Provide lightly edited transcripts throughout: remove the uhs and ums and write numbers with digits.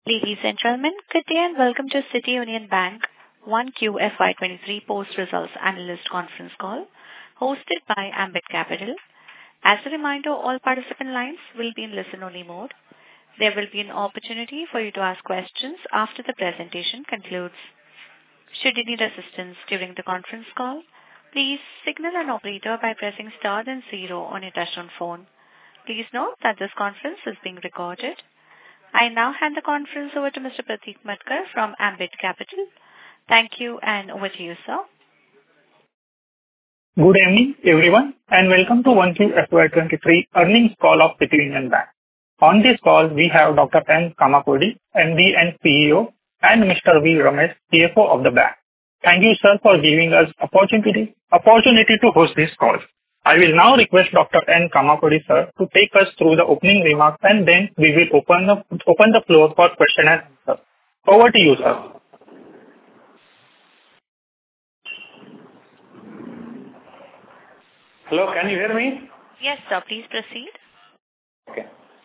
Ladies and gentlemen, good day and welcome to City Union Bank 1Q FY23 Post-Results Analyst Conference Call hosted by Ambit Capital. As a reminder, all participant lines will be in listen-only mode. There will be an opportunity for you to ask questions after the presentation concludes. Should you need assistance during the conference call, please signal an operator by pressing star then 0 on your touchtone phone. Please note that this conference is being recorded. I now hand the conference over to Mr. Prateek Matkar from Ambit Capital. Thank you, and over to you, sir. Good evening, everyone, and welcome to 1Q FY23 earnings call of City Union Bank. On this call, we have Dr. N. Kamakodi, MD and CEO, and Mr. V. Ramesh, CFO of the bank. Thank you, sir, for giving us opportunity to host this call. I will now request Dr. N. Kamakodi, sir, to take us through the opening remarks, and then we will open the floor for question and answer. Over to you, sir. Hello, can you hear me? Yes, sir. Please proceed. Okay.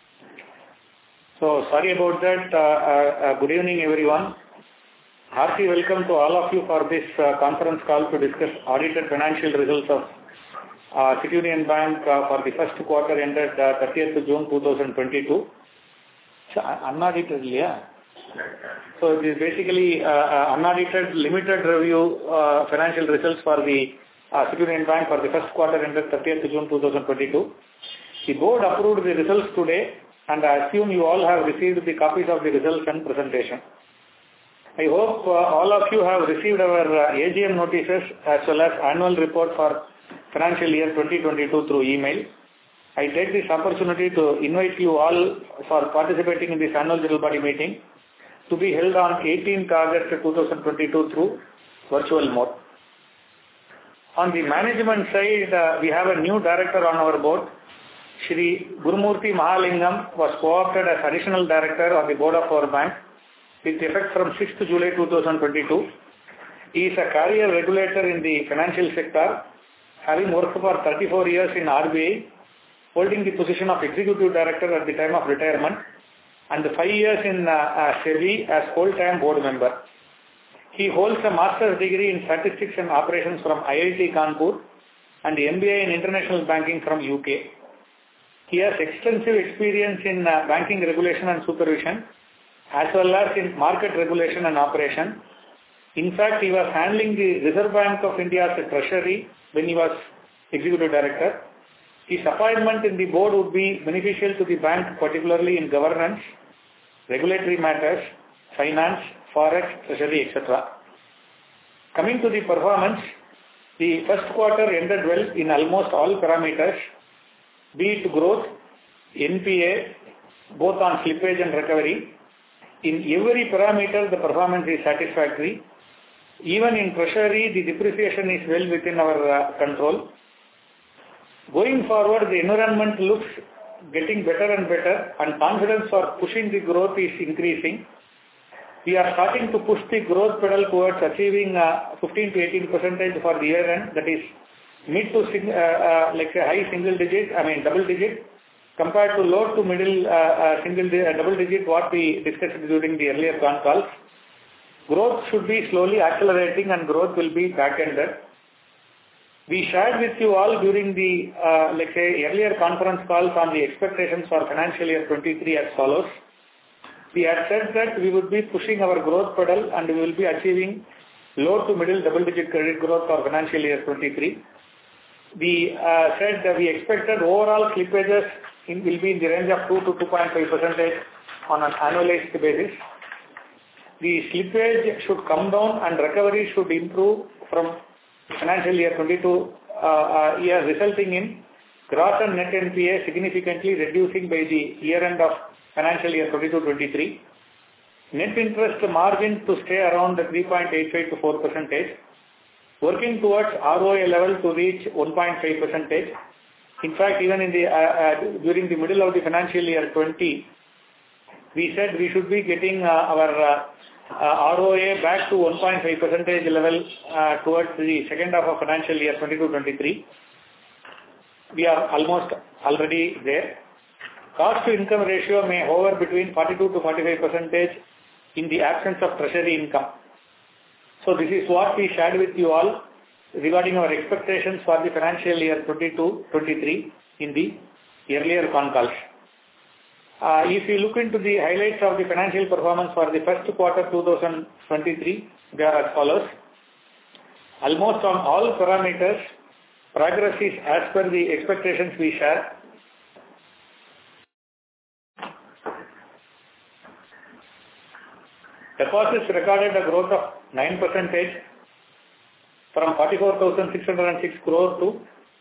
So, sorry about that. Good evening, everyone. Hearty welcome to all of you for this conference call to discuss audited financial results of City Union Bank for the first quarter ended 30th June 2022. So, unaudited, yeah. So, it is basically unaudited limited review financial results for the City Union Bank for the first quarter ended 30th June 2022. The board approved the results today, and I assume you all have received the copies of the results and presentation. I hope all of you have received our AGM notices as well as annual report for financial year 2022 through email. I take this opportunity to invite you all for participating in this annual general body meeting to be held on 18th August 2022 through virtual mode. On the management side, we have a new director on our board. Shri Gurumurthy Mahalingam was co-opted as additional director on the board of our bank with effect from 6th July 2022. He is a career regulator in the financial sector, having worked for 34 years in RBI, holding the position of executive director at the time of retirement, and 5 years in SEBI as full-time board member. He holds a master's degree in statistics and operations from IIT Kanpur and MBA in international banking from UK. He has extensive experience in banking regulation and supervision, as well as in market regulation and operation. In fact, he was handling the Reserve Bank of India's treasury when he was executive director. His appointment in the board would be beneficial to the bank, particularly in governance, regulatory matters, finance, forex, treasury, etc. Coming to the performance, the first quarter ended well in almost all parameters, be it growth, NPA, both on slippage and recovery. In every parameter, the performance is satisfactory. Even in treasury, the depreciation is well within our control. Going forward, the environment looks getting better and better, and confidence for pushing the growth is increasing. We are starting to push the growth pedal towards achieving 15 to 18% for the year end, that is mid to high single digit, double digit, compared to low to middle double digit what we discussed during the earlier con calls. Growth should be slowly accelerating and growth will be back-ended. We shared with you all during the earlier conference calls on the expectations for financial year 23 as follows. We had said that we would be pushing our growth pedal and we will be achieving low to middle double-digit credit growth for financial year 23. We said that we expected overall slippages will be in the range of 2 to 2.5% on an annualized basis. The slippage should come down and recovery should improve from financial year 22 year, resulting in gross and net NPA significantly reducing by the year end of financial year 22-23. Net interest margin to stay around the 3.85 to 4%. Working towards ROA level to reach 1.5%. In fact, even in the during the middle of the financial year 20, we said we should be getting our ROA back to 1.5% level towards the second half of financial year 22-23. We are almost already there. Cost to income ratio may hover between 42 to 45% in the absence of treasury income. So this is what we shared with you all regarding our expectations for the financial year 22-23 in the earlier con calls. If you look into the highlights of the financial performance for the first quarter 2023, they are as follows. Almost on all parameters, progress is as per the expectations we share. Deposits recorded a growth of 9% from 44,606 crore to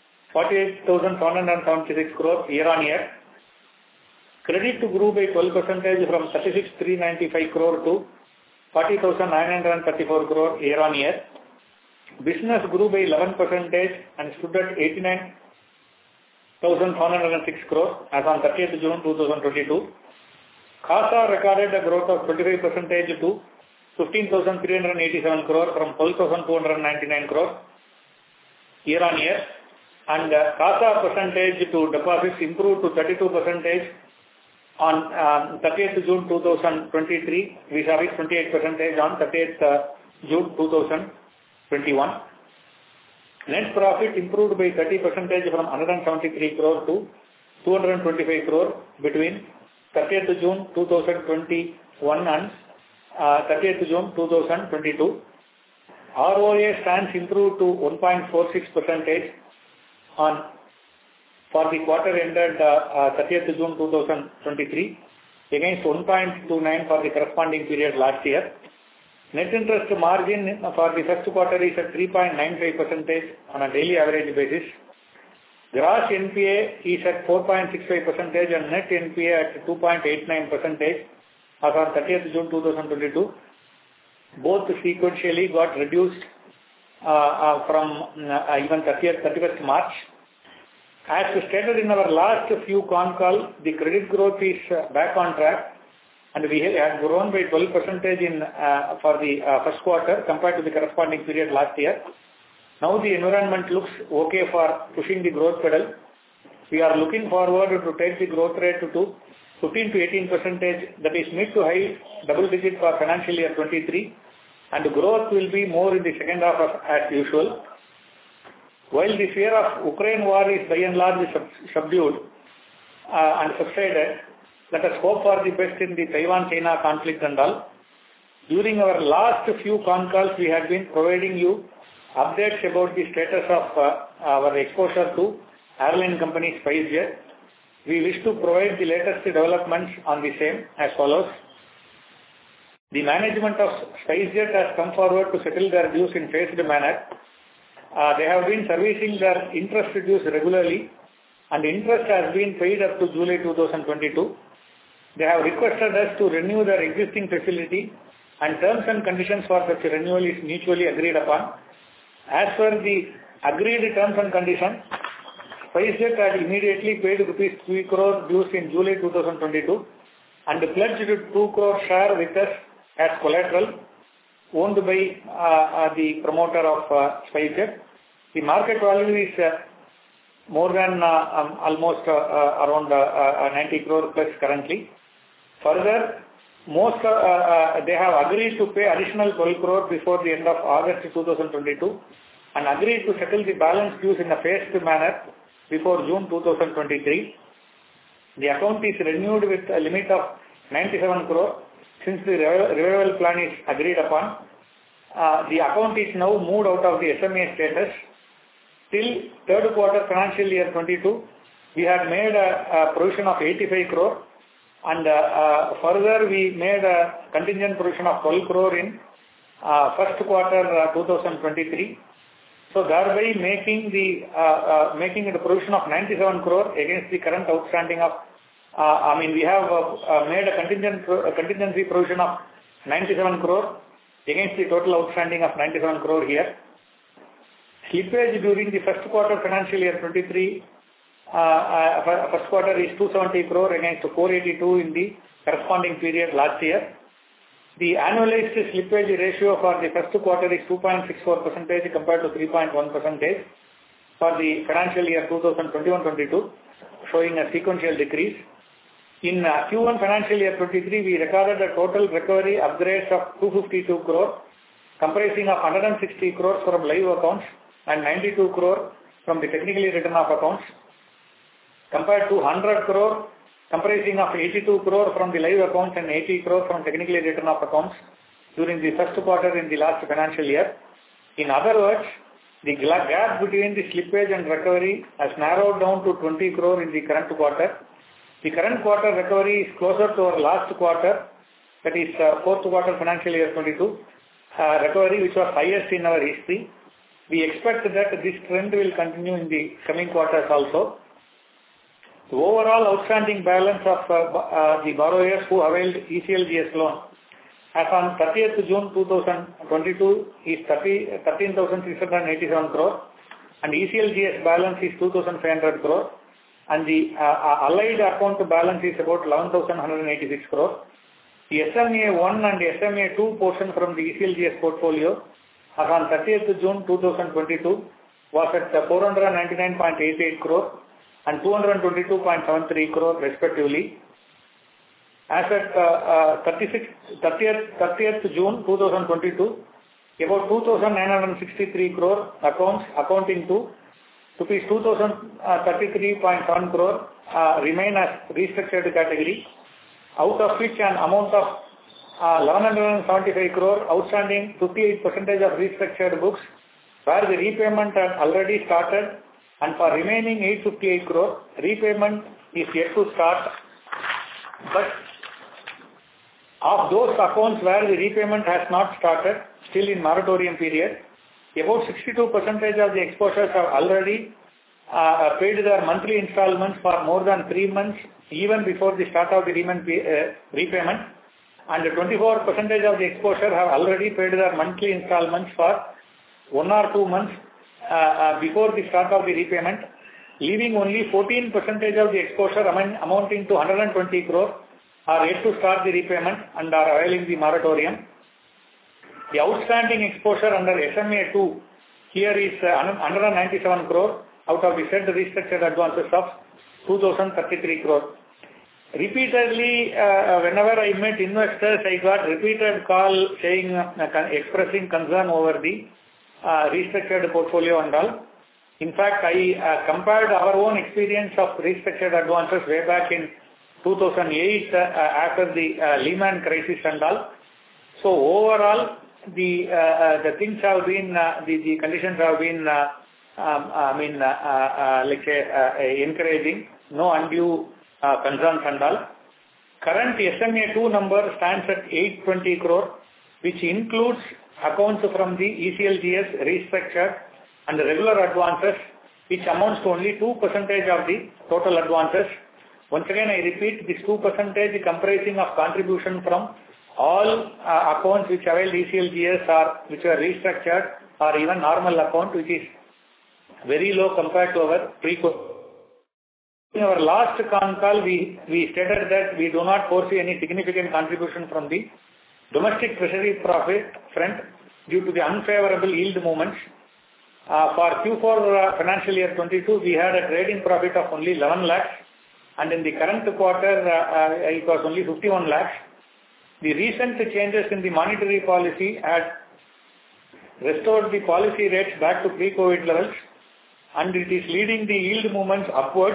48,776 crore year on year. Credit grew by 12% from 36,395 crore to 40,934 crore year on year. Business grew by 11% and stood at 89,706 crore as on 30th June 2022. CASA recorded a growth of 25% to 15,387 crore from 12,299 crore year on year, and CASA percentage to deposits improved to 32% on 30th June 2023 vis-a-vis 28% on 30th June 2021. Net profit improved by 30% from 173 crore to 225 crore between 30th June 2021 and 30th June 2022. ROA stands improved to 1.46% on for the quarter ended 30th June 2023 against 1.29 for the corresponding period last year. Net interest margin for the first quarter is at 3.95% on a daily average basis. Gross NPA is at 4.65% and net NPA at 2.89% as on 30th June 2022. Both sequentially got reduced from even 31st March. As stated in our last few con call, the credit growth is back on track, and we have grown by 12% for the first quarter compared to the corresponding period last year. Now the environment looks okay for pushing the growth pedal. We are looking forward to take the growth rate to 15 to 18%, that is mid to high double digit for financial year 23, and the growth will be more in the second half as usual. While the fear of Ukraine war is by and large subdued and subsided, let us hope for the best in the Taiwan-China conflict and all. During our last few con calls, we have been providing you updates about the status of our exposure to airline company SpiceJet. We wish to provide the latest developments on the same as follows. The management of SpiceJet has come forward to settle their dues in phased manner. They have been servicing their interest dues regularly, and interest has been paid up to July 2022. They have requested us to renew their existing facility, and terms and conditions for such renewal is mutually agreed upon. As per the agreed terms and conditions, SpiceJet had immediately paid rupees 3 crore dues in July 2022 and pledged 2 crore share with us as collateral owned by the promoter of SpiceJet. The market value is more than almost around 90 crore plus currently. Further, they have agreed to pay additional 12 crore before the end of August 2022 and agreed to settle the balance dues in a phased manner before June 2023. The account is renewed with a limit of 97 crore since the revival plan is agreed upon. The account is now moved out of the SMA status. Till third quarter financial year 22, we had made a provision of 85 crore. And further, we made a contingent provision of 12 crore in first quarter 2023. So thereby making the provision of 97 crore against the current outstanding of, we have made a contingency provision of 97 crore against the total outstanding of 97 crore here. Slippage during the first quarter financial year 23. First quarter is 270 crore against 482 in the corresponding period last year. The annualized slippage ratio for the first quarter is 2.64% compared to 3.1% for the financial year 2021-22, showing a sequential decrease. In Q1 financial year 23, we recorded a total recovery upgrades of 252 crore, comprising of 160 crore from live accounts and 92 crore from the technically written off accounts, compared to 100 crore comprising of 82 crore from the live accounts and 80 crore from technically written off accounts during the first quarter in the last financial year. In other words, the gap between the slippage and recovery has narrowed down to 20 crore in the current quarter. The current quarter recovery is closer to our last quarter, that is fourth quarter financial year 22, recovery which was highest in our history. We expect that this trend will continue in the coming quarters also. The overall outstanding balance of the borrowers who availed ECLGS loan as on 30th June 2022 is 13,687 crore and ECLGS balance is 2,500 crore and the allied account balance is about 11,186 crore. The SMA 1 and SMA 2 portion from the ECLGS portfolio as on 30th June 2022 was at 499.88 crore and 222.73 crore respectively. As at 30th June 2022, about 2,963 crore accounts accounting to rupees 2,033.7 crore remain as restructured category, out of which an amount of 1,175 crore outstanding 58% of restructured books where the repayment had already started, and for remaining 858 crore, repayment is yet to start. But of those accounts where the repayment has not started, still in moratorium period, about 62% of the exposures have already paid their monthly installments for more than 3 months, even before the start of the repayment, and 24% of the exposure have already paid their monthly installments for 1 or 2 months before the start of the repayment, leaving only 14% of the exposure amounting to 120 crore are yet to start the repayment and are availing the moratorium. The outstanding exposure under SMA 2 here is 197 crore out of the said restructured advances of 2,033 crore. Repeatedly, whenever I met investors, I got repeated call saying, expressing concern over the restructured portfolio and all. In fact, I compared our own experience of restructured advances way back in 2008 after the Lehman crisis and all. So overall, the things have been, the conditions have been, encouraging, no undue concerns and all. Current SMA 2 number stands at 820 crore, which includes accounts from the ECLGS restructured and regular advances, which amounts to only 2% of the total advances. Once again, I repeat, this 2% comprising of contribution from all accounts which avail ECLGS or which are restructured or even normal account, which is very low compared to our pre-COVID. In our last con call, we stated that we do not foresee any significant contribution from the domestic treasury profit front due to the unfavorable yield movements. For Q4 financial year 22, we had a trading profit of only 11 lakhs, and in the current quarter, it was only 51 lakhs. The recent changes in the monetary policy had restored the policy rates back to pre-COVID levels, and it is leading the yield movements upwards,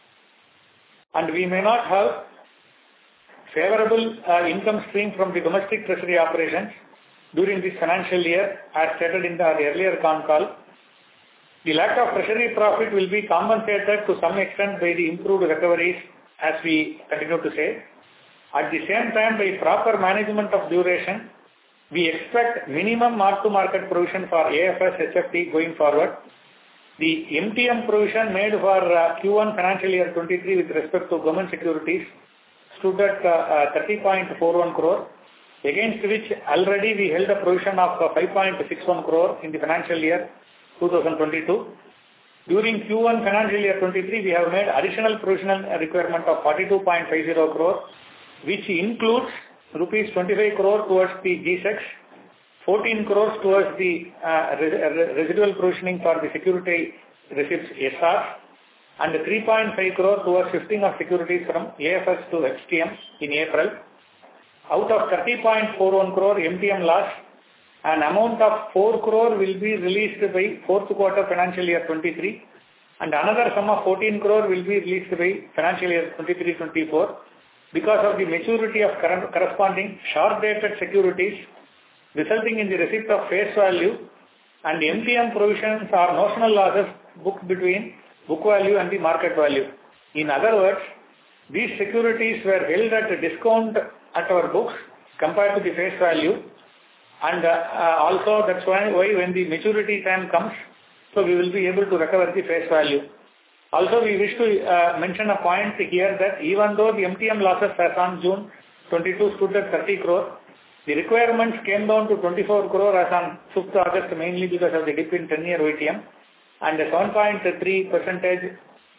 and we may not have favorable income stream from the domestic treasury operations during this financial year, as stated in the earlier con call. The lack of treasury profit will be compensated to some extent by the improved recoveries, as we continue to say. At the same time, by proper management of duration, we expect minimum mark-to-market provision for AFS HFT going forward. The MTM provision made for Q1 financial year 23 with respect to government securities stood at 30.41 crore, against which already we held a provision of 5.61 crore in the financial year 2022. During Q1 financial year 23, we have made additional provisional requirement of 42.50 crore, which includes rupees 25 crore towards the G-Secs, 14 crores towards the residual provisioning for the security receipts SR, and 3.5 crore towards shifting of securities from AFS to HTM in April. Out of 30.41 crore MTM loss, an amount of 4 crore will be released by fourth quarter financial year 23, and another sum of 14 crore will be released by financial year 23-24 because of the maturity of corresponding short-dated securities, resulting in the receipt of face value, and MTM provisions are notional losses booked between book value and the market value. In other words, these securities were held at a discount at our books compared to the face value, and also that's why when the maturity time comes, so we will be able to recover the face value. Also, we wish to mention a point here that even though the MTM losses as on June 22 stood at 30 crore, the requirements came down to 24 crore as on 5th August, mainly because of the dip in 10-year OTM, and 7.3%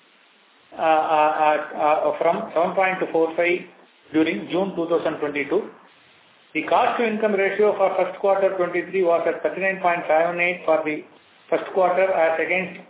from 7.45 during June 2022. The cost to income ratio for first quarter 23 was at 39.78 for the first quarter as against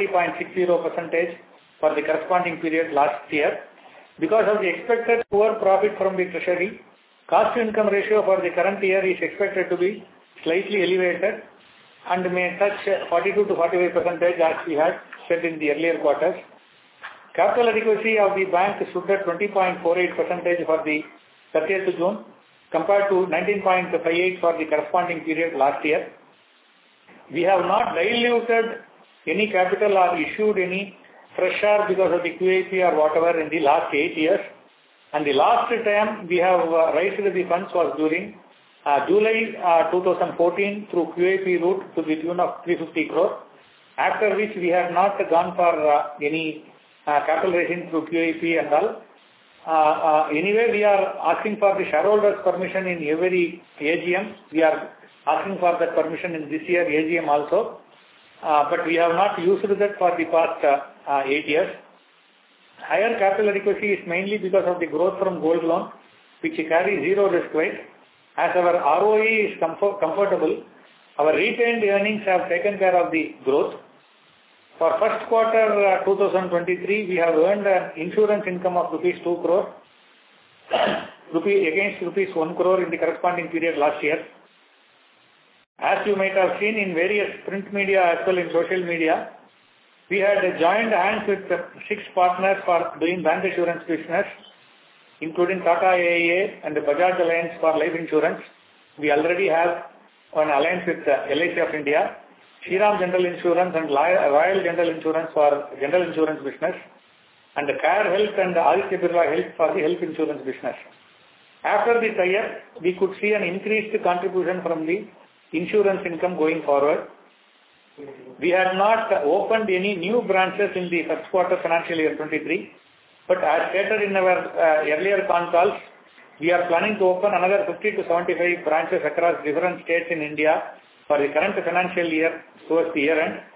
40.60% for the corresponding period last year. Because of the expected poor profit from the treasury, cost to income ratio for the current year is expected to be slightly elevated and may touch 42 to 45% as we had said in the earlier quarters. Capital adequacy of the bank stood at 20.48% for the 30th June compared to 19.58 for the corresponding period last year. We have not diluted any capital or issued any fresh share because of the QIP or whatever in the last 8 years. And the last time we have raised the funds was during July 2014 through QIP route to the tune of 350 crore, after which we have not gone for any capital raising through QIP and all. Anyway, we are asking for the shareholders' permission in every AGM. We are asking for that permission in this year AGM also, but we have not used that for the past 8 years. Higher capital adequacy is mainly because of the growth from gold loan, which carries zero risk weight. As our ROE is comfortable, our retained earnings have taken care of the growth. For first quarter 2023, we have earned an insurance income of rupees 2 crore against rupees 1 crore in the corresponding period last year. As you might have seen in various print media as well in social media, we had joined hands with 6 partners for doing bank insurance business, including Tata AIA and the Bajaj Alliance for life insurance. We already have an alliance with LIC of India, Shriram General Insurance and Royal General Insurance for general insurance business, and Care Health and Aditya Birla Health for the health insurance business. After the tie-up, we could see an increased contribution from the insurance income going forward. We had not opened any new branches in the first quarter financial year 23, but as stated in our earlier con calls, we are planning to open another 50 to 75 branches across different states in India for the current financial year towards the year end.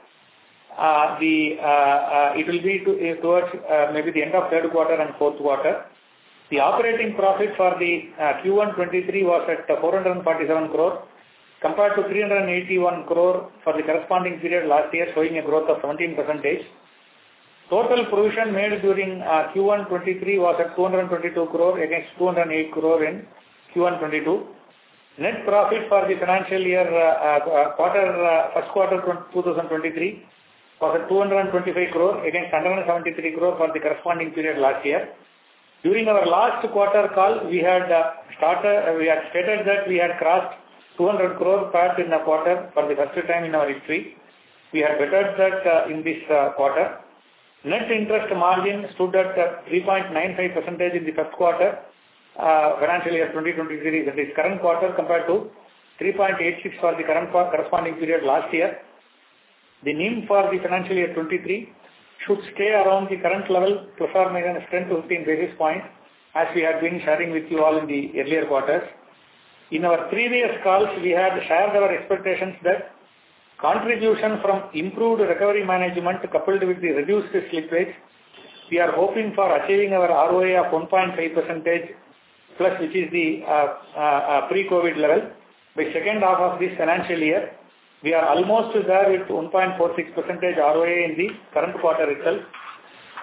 It will be towards maybe the end of third quarter and fourth quarter. The operating profit for the Q1 23 was at 447 crore compared to 381 crore for the corresponding period last year, showing a growth of 17%. Total provision made during Q1 23 was at 222 crore against 208 crore in Q1 22. Net profit for the financial year first quarter 2023 was at 225 crore against 173 crore for the corresponding period last year. During our last quarter call, we had stated that we had crossed 200 crore PAT in a quarter for the first time in our history. We had bettered that in this quarter. Net interest margin stood at 3.95% in the first quarter financial year 2023, that is current quarter, compared to 3.86 for the current corresponding period last year. The NIM for the financial year 23 should stay around the current level, plus or minus 10 to 15 basis points, as we had been sharing with you all in the earlier quarters. In our previous calls, we had shared our expectations that contribution from improved recovery management coupled with the reduced slippage, we are hoping for achieving our ROA of 1.5% plus, which is the pre-COVID level. By second half of this financial year, we are almost there with 1.46% ROA in the current quarter itself.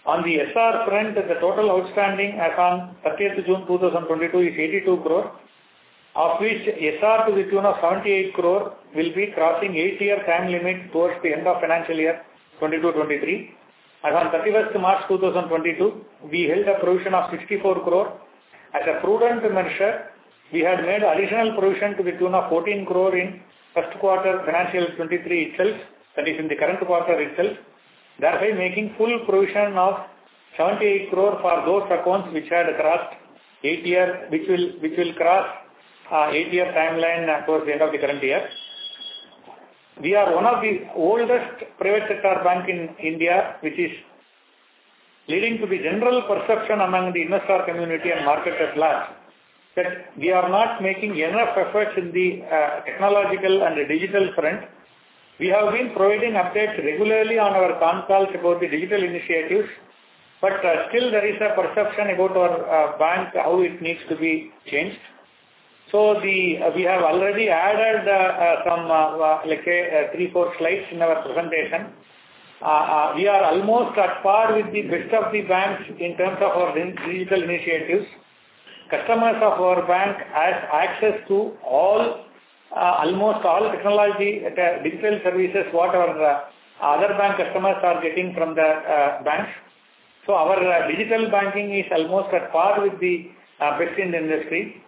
On the SR front, the total outstanding as on 30th June 2022 is 82 crore, of which SR to the tune of 78 crore will be crossing 8-year time limit towards the end of financial year 22-23. As on 31st March 2022, we held a provision of 64 crore. As a prudent measure, we had made additional provision to the tune of 14 crore in first quarter financial 23 itself, that is in the current quarter itself, thereby making full provision of 78 crore for those accounts which had crossed 8-year, which will cross 8-year timeline towards the end of the current year. We are one of the oldest private sector bank in India, which is leading to the general perception among the investor community and market at large that we are not making enough efforts in the technological and the digital front. We have been providing updates regularly on our con calls about the digital initiatives, but still there is a perception about our bank, how it needs to be changed. So we have already added some, 3-4 slides in our presentation. We are almost at par with the best of the banks in terms of our digital initiatives. Customers of our bank has access to almost all technology, digital services what our other bank customers are getting from the banks. So our digital banking is almost at par with the best in the industry.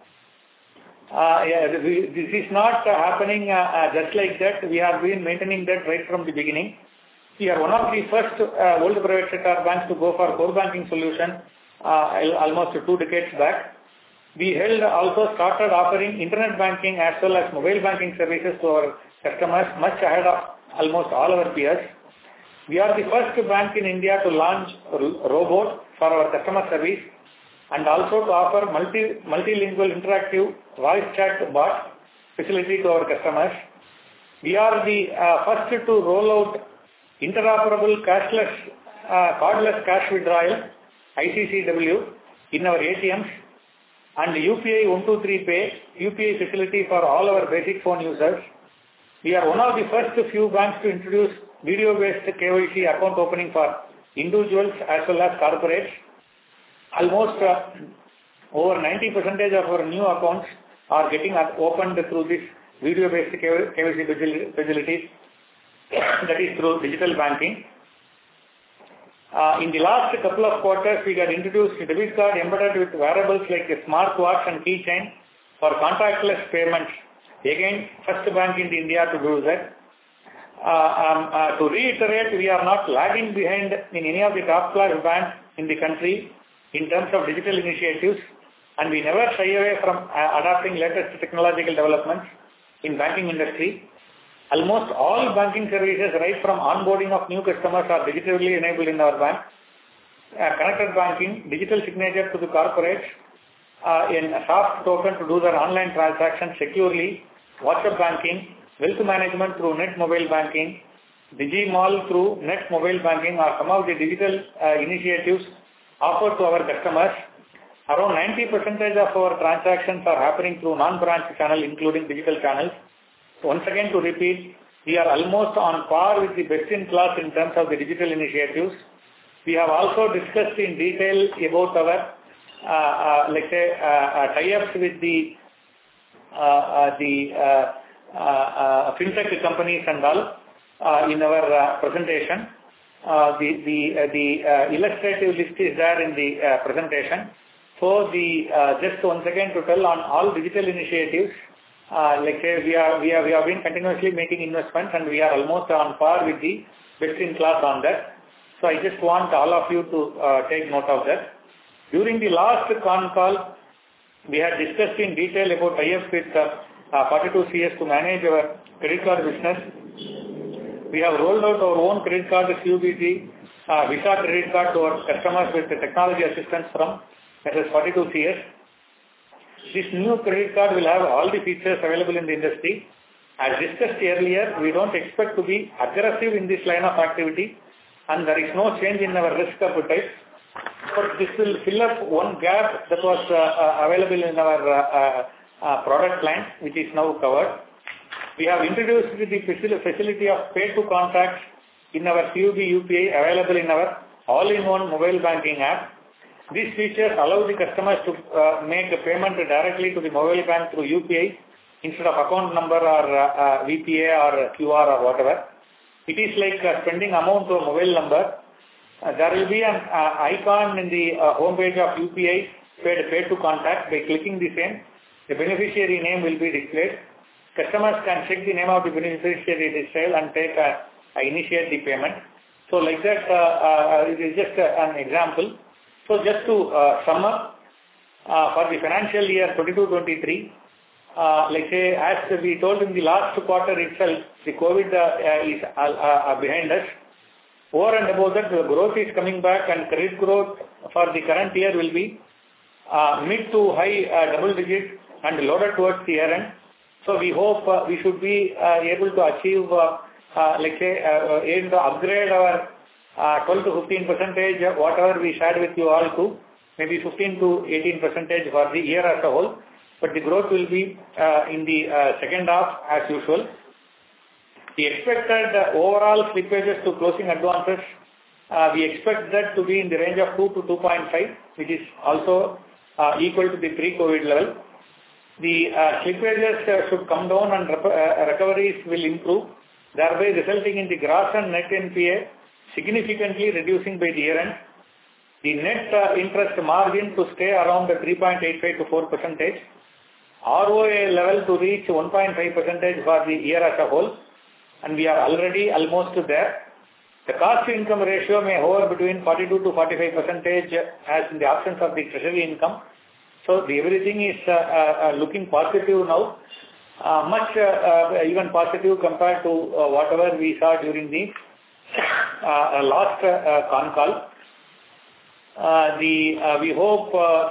This is not happening just like that. We have been maintaining that right from the beginning. We are one of the first old private sector banks to go for core banking solution almost 2 decades back. We also started offering internet banking as well as mobile banking services to our customers much ahead of almost all our peers. We are the first bank in India to launch robot for our customer service and also to offer multilingual interactive voice chat bot facility to our customers. We are the first to roll out interoperable cardless cash withdrawal ICCW in our ATMs and UPI 123 Pay UPI facility for all our basic phone users. We are one of the first few banks to introduce video-based KYC account opening for individuals as well as corporates. Almost over 90% of our new accounts are getting opened through this video-based KYC facilities, that is through digital banking. In the last couple of quarters, we got introduced a debit card embedded with wearables like a smartwatch and keychain for contactless payments. Again, first bank in India to do that. To reiterate, we are not lagging behind in any of the top-class banks in the country in terms of digital initiatives, and we never shy away from adopting latest technological developments in banking industry. Almost all banking services, right from onboarding of new customers, are digitally enabled in our bank. Connected banking, digital signature to the corporates, in a soft token to do their online transactions securely, WhatsApp banking, wealth management through net mobile banking, DigiMall through net mobile banking are some of the digital initiatives offered to our customers. Around 90% of our transactions are happening through non-branch channel, including digital channels. Once again, to repeat, we are almost on par with the best in class in terms of the digital initiatives. We have also discussed in detail about our, tie-ups with the fintech companies and all in our presentation. The illustrative list is there in the presentation. So just once again to tell on all digital initiatives, we have been continuously making investments and we are almost on par with the best in class on that. So I just want all of you to take note of that. During the last con call, we had discussed in detail about tie-ups with 42CS to manage our credit card business. We have rolled out our own credit card, QBG, Visa credit card to our customers with the technology assistance from Mrs. 42CS. This new credit card will have all the features available in the industry. As discussed earlier, we don't expect to be aggressive in this line of activity and there is no change in our risk appetite. But this will fill up one gap that was available in our product line, which is now covered. We have introduced the facility of pay to contacts in our CUB UPI available in our all-in-one mobile banking app. These features allow the customers to make a payment directly to the mobile bank through UPI instead of account number or VPA or QR or whatever. It is like spending amount to a mobile number. There will be an icon in the home page of UPI, pay to contact. By clicking the same, the beneficiary name will be displayed. Customers can check the name of the beneficiary detail and initiate the payment. So like that, it is just an example. So just to sum up, for the financial year 22-23, like say, as we told in the last quarter itself, the COVID is behind us. Over and above that, the growth is coming back, and credit growth for the current year will be mid to high double digit and loaded towards the year end. So we hope we should be able to achieve, aim to upgrade our 12 to 15%, whatever we shared with you all to maybe 15 to 18% for the year as a whole. But the growth will be in the second half as usual. The expected overall slippages to closing advances, we expect that to be in the range of 2 to 2.5, which is also equal to the pre-COVID level. The slippages should come down and recoveries will improve, thereby resulting in the gross and net NPA significantly reducing by the year end. The net interest margin to stay around the 3.85 to 4%. ROA level to reach 1.5% for the year as a whole, and we are already almost there. The cost to income ratio may hover between 42 to 45% as in the absence of the treasury income. So everything is looking positive now, much even positive compared to whatever we saw during the last con call. We hope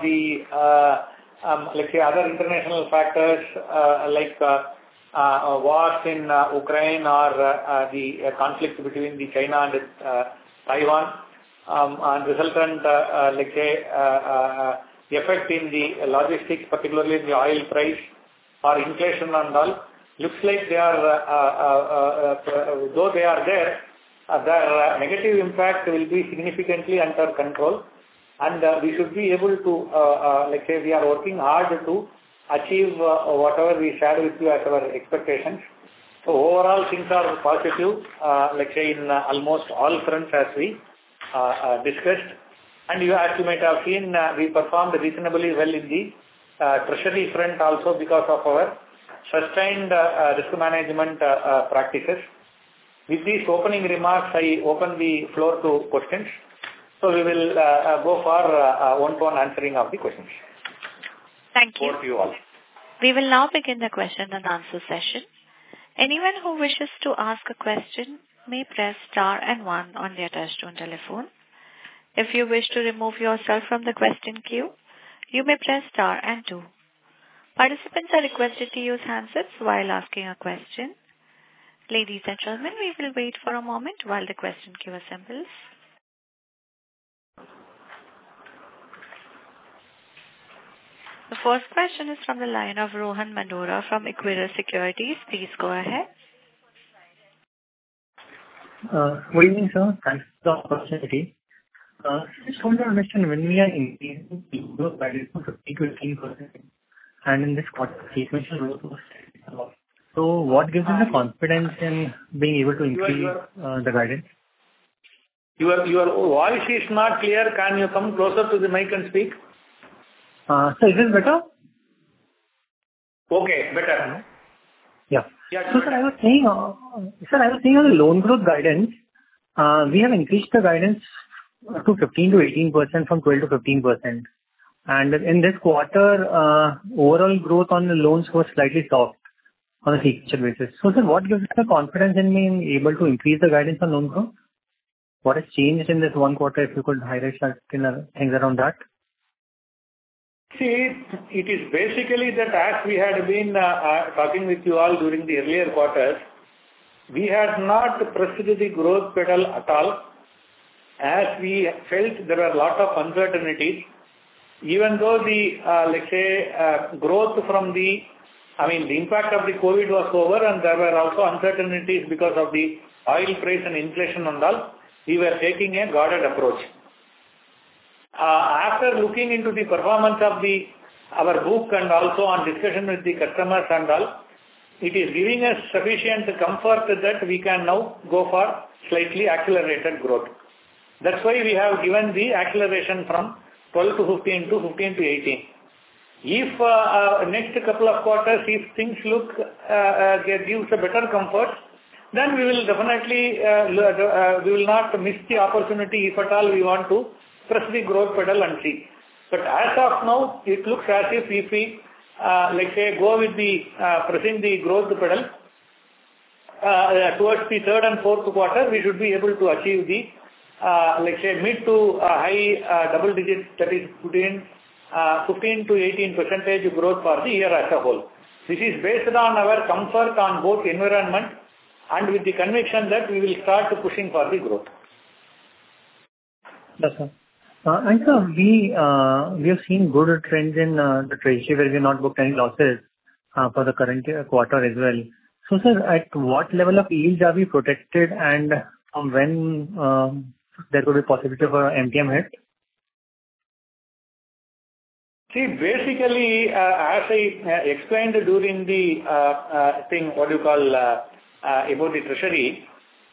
other international factors like wars in Ukraine or the conflict between the China and Taiwan and resultant effect in the logistics, particularly in the oil price or inflation and all, looks like they are though they are there, their negative impact will be significantly under control, and we should be able to we are working hard to achieve whatever we shared with you as our expectations. So overall things are positive, in almost all fronts as we discussed. And as you might have seen, we performed reasonably well in the treasury front also because of our sustained risk management practices. With these opening remarks, I open the floor to questions. So we will go for one-to-one answering of the questions. Thank you. Over to you all. We will now begin the question and answer session. Anyone who wishes to ask a question may press star and 1 on their touchtone telephone. If you wish to remove yourself from the question queue, you may press star and 2. Participants are requested to use handsets while asking a question. Ladies and gentlemen, we will wait for a moment while the question queue assembles. The first question is from the line of Rohan Mandora from Equirus Securities. Please go ahead. Good evening, sir. Thanks for the opportunity. Just want to understand, when we are increasing the growth guidance from 15 to 18%, and in this quarter, sequential growth was so what gives us the confidence in being able to increase the guidance? Your voice is not clear. Can you come closer to the mic and speak? So is this better? Okay, better. Yeah. So sir, I was saying on the loan growth guidance, we have increased the guidance to 15 to 18% from 12 to 15%. And in this quarter, overall growth on the loans was slightly soft on a sequential basis. So sir, what gives us the confidence in being able to increase the guidance on loan growth? What has changed in this one quarter, if you could highlight things around that? See, it is basically that as we had been talking with you all during the earlier quarters, we had not pressed the growth pedal at all, as we felt there were a lot of uncertainties. Even though the, growth from the impact of the COVID was over, and there were also uncertainties because of the oil price and inflation and all. we were taking a guarded approach. After looking into the performance of our book and also on discussion with the customers and all, it is giving us sufficient comfort that we can now go for slightly accelerated growth. That's why we have given the acceleration from 12 to 15 to 15 to 18. If next couple of quarters, if things look gives a better comfort, then we will definitely we will not miss the opportunity if at all we want to press the growth pedal and see. But as of now, it looks as if we let's say go with the pressing the growth pedal towards the third and fourth quarter, we should be able to achieve the let's say mid to high double digit, that is between 15 to 18% growth for the year as a whole. This is based on our comfort on both environment and with the conviction that we will start pushing for the growth. Yes, sir. And sir, we have seen good trends in the treasury where we have not booked any losses for the current quarter as well. So, sir, at what level of yields are we protected, and from when there could be possibility for MTM hit? See, basically, as I explained during the what you call about the treasury,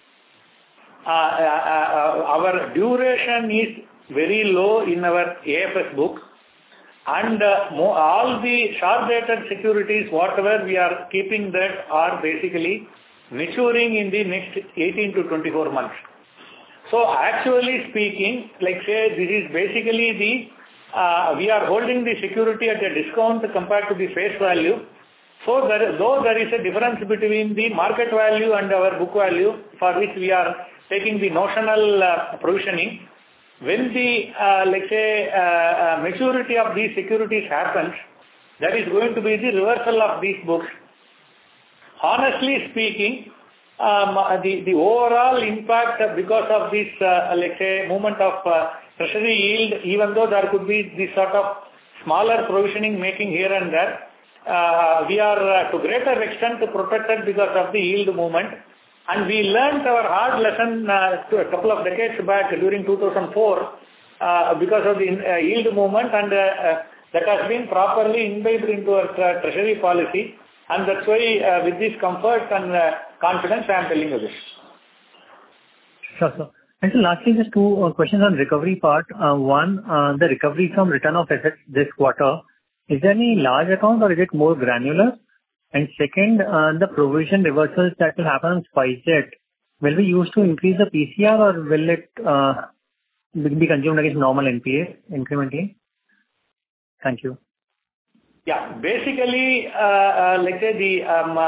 our duration is very low in our AFS book, and all the short-dated securities, whatever we are keeping, that are basically maturing in the next 18 to 24 months. So, actually speaking, like say, this is basically the we are holding the security at a discount compared to the face value. So, though there is a difference between the market value and our book value, for which we are taking the notional provisioning, when the, let's say, maturity of these securities happens, that is going to be the reversal of these books. Honestly speaking, the overall impact because of this, let's say, movement of treasury yield, even though there could be this sort of smaller provisioning making here and there, we are to greater extent protected because of the yield movement. And we learned our hard lesson a couple of decades back during 2004 because of the yield movement, and that has been properly imbibed into our treasury policy. And that's why with this comfort and confidence I am telling you this. Sure, sir. And so lastly, just two questions on recovery part. One, the recovery from return of assets this quarter, is there any large account or is it more granular? And second, the provision reversals that will happen on SpiceJet, will we use to increase the PCR or will it be consumed against normal NPA incrementally? Thank you. Yeah, basically, let's say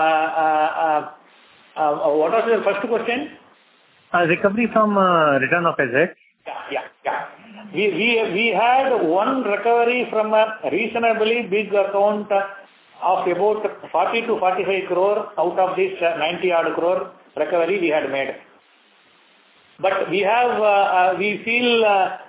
what was your first question? Recovery from return of assets. Yeah. We had one recovery from a reasonably big account of about 40 to 45 crore out of this 90 odd crore recovery we had made. But we have, we feel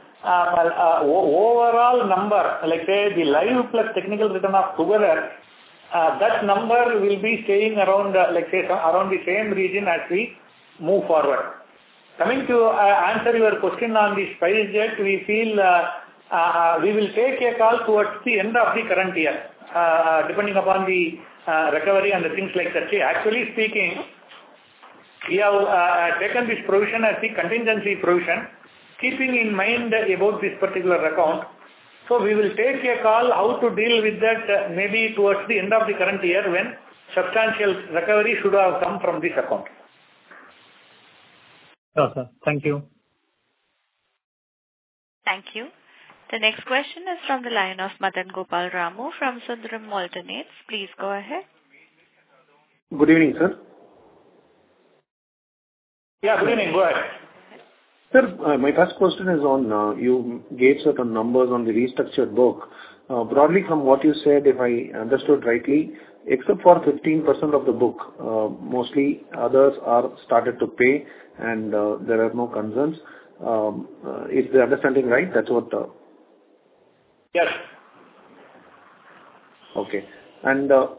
overall number, like say the live plus technical return of together, that number will be staying around, like say, around the same region as we move forward. Coming to answer your question on the SpiceJet, we feel we will take a call towards the end of the current year, depending upon the recovery and the things like that. See, actually speaking, we have taken this provision as the contingency provision, keeping in mind about this particular account. So we will take a call how to deal with that maybe towards the end of the current year when substantial recovery should have come from this account. Sure, sir. Thank you. Thank you. The next question is from the line of Madan Gopal Ramu from Sundaram Alternates. Please go ahead. Good evening, sir. Yeah, good evening. Go ahead. Sir, my first question is on, you gave certain numbers on the restructured book. Broadly from what you said, if I understood rightly, except for 15% of the book, mostly others are started to pay and there are no concerns. Is the understanding right? That's what... Yes. Okay. And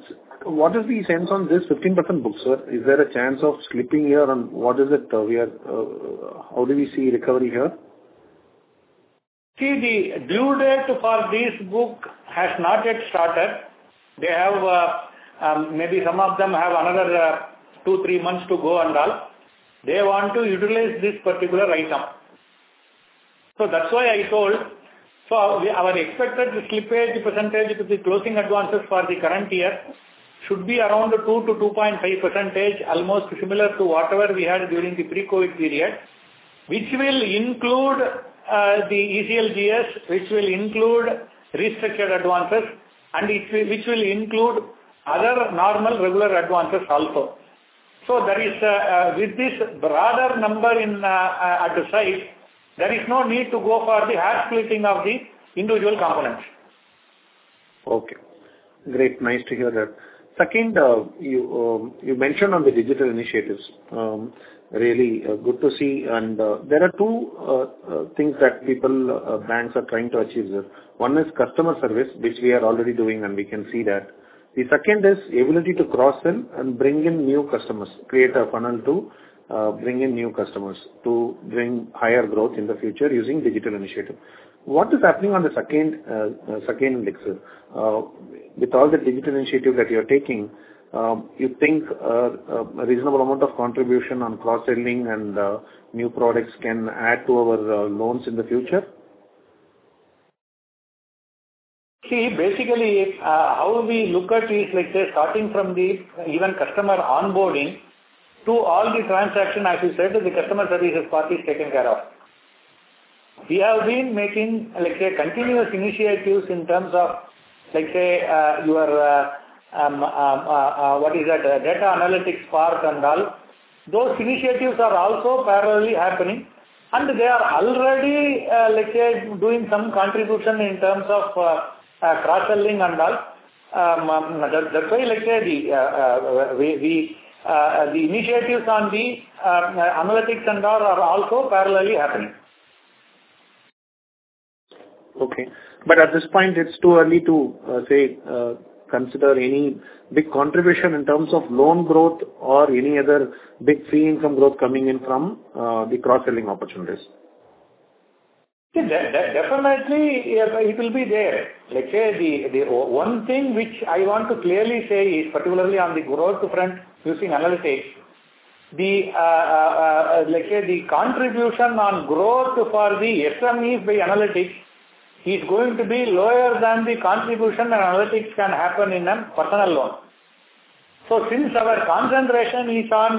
what is the sense on this 15% book, sir? Is there a chance of slipping here, and what is it how do we see recovery here? See, the due date for this book has not yet started. They have, maybe some of them have another 2-3 months to go and all. They want to utilize this particular item. So that's why I told, so our expected slippage percentage to the closing advances for the current year should be around 2 to 2.5%, almost similar to whatever we had during the pre-COVID period, which will include the ECLGS, which will include restructured advances, and which will include other normal regular advances also. So there is, with this broader number at the side, there is no need to go for the hair splitting of the individual components. Okay. Great. Nice to hear that. Second, you mentioned on the digital initiatives. Really good to see. And there are two things that banks are trying to achieve here. One is customer service, which we are already doing, and we can see that. The second is ability to cross-sell and bring in new customers, create a funnel to bring in new customers to bring higher growth in the future using digital initiative. What is happening on the second leg, with all the digital initiative that you are taking, you think a reasonable amount of contribution on cross-selling and new products can add to our loans in the future? See, basically, how we look at is like say starting from the even customer onboarding to all the transaction, as you said, the customer services part is taken care of. We have been making, like say, continuous initiatives in terms of, like say, your what is that, data analytics part and all. Those initiatives are also parallelly happening, and they are already, like say, doing some contribution in terms of cross-selling and all. That's why, like say, the initiatives on the analytics and all are also parallelly happening. Okay. But at this point, it's too early to consider any big contribution in terms of loan growth or any other big fee income growth coming in from the cross-selling opportunities. See, definitely it will be there. Like say, the one thing which I want to clearly say is, particularly on the growth front using analytics, like say, the contribution on growth for the SMEs by analytics is going to be lower than the contribution and analytics can happen in a personal loan. So since our concentration is on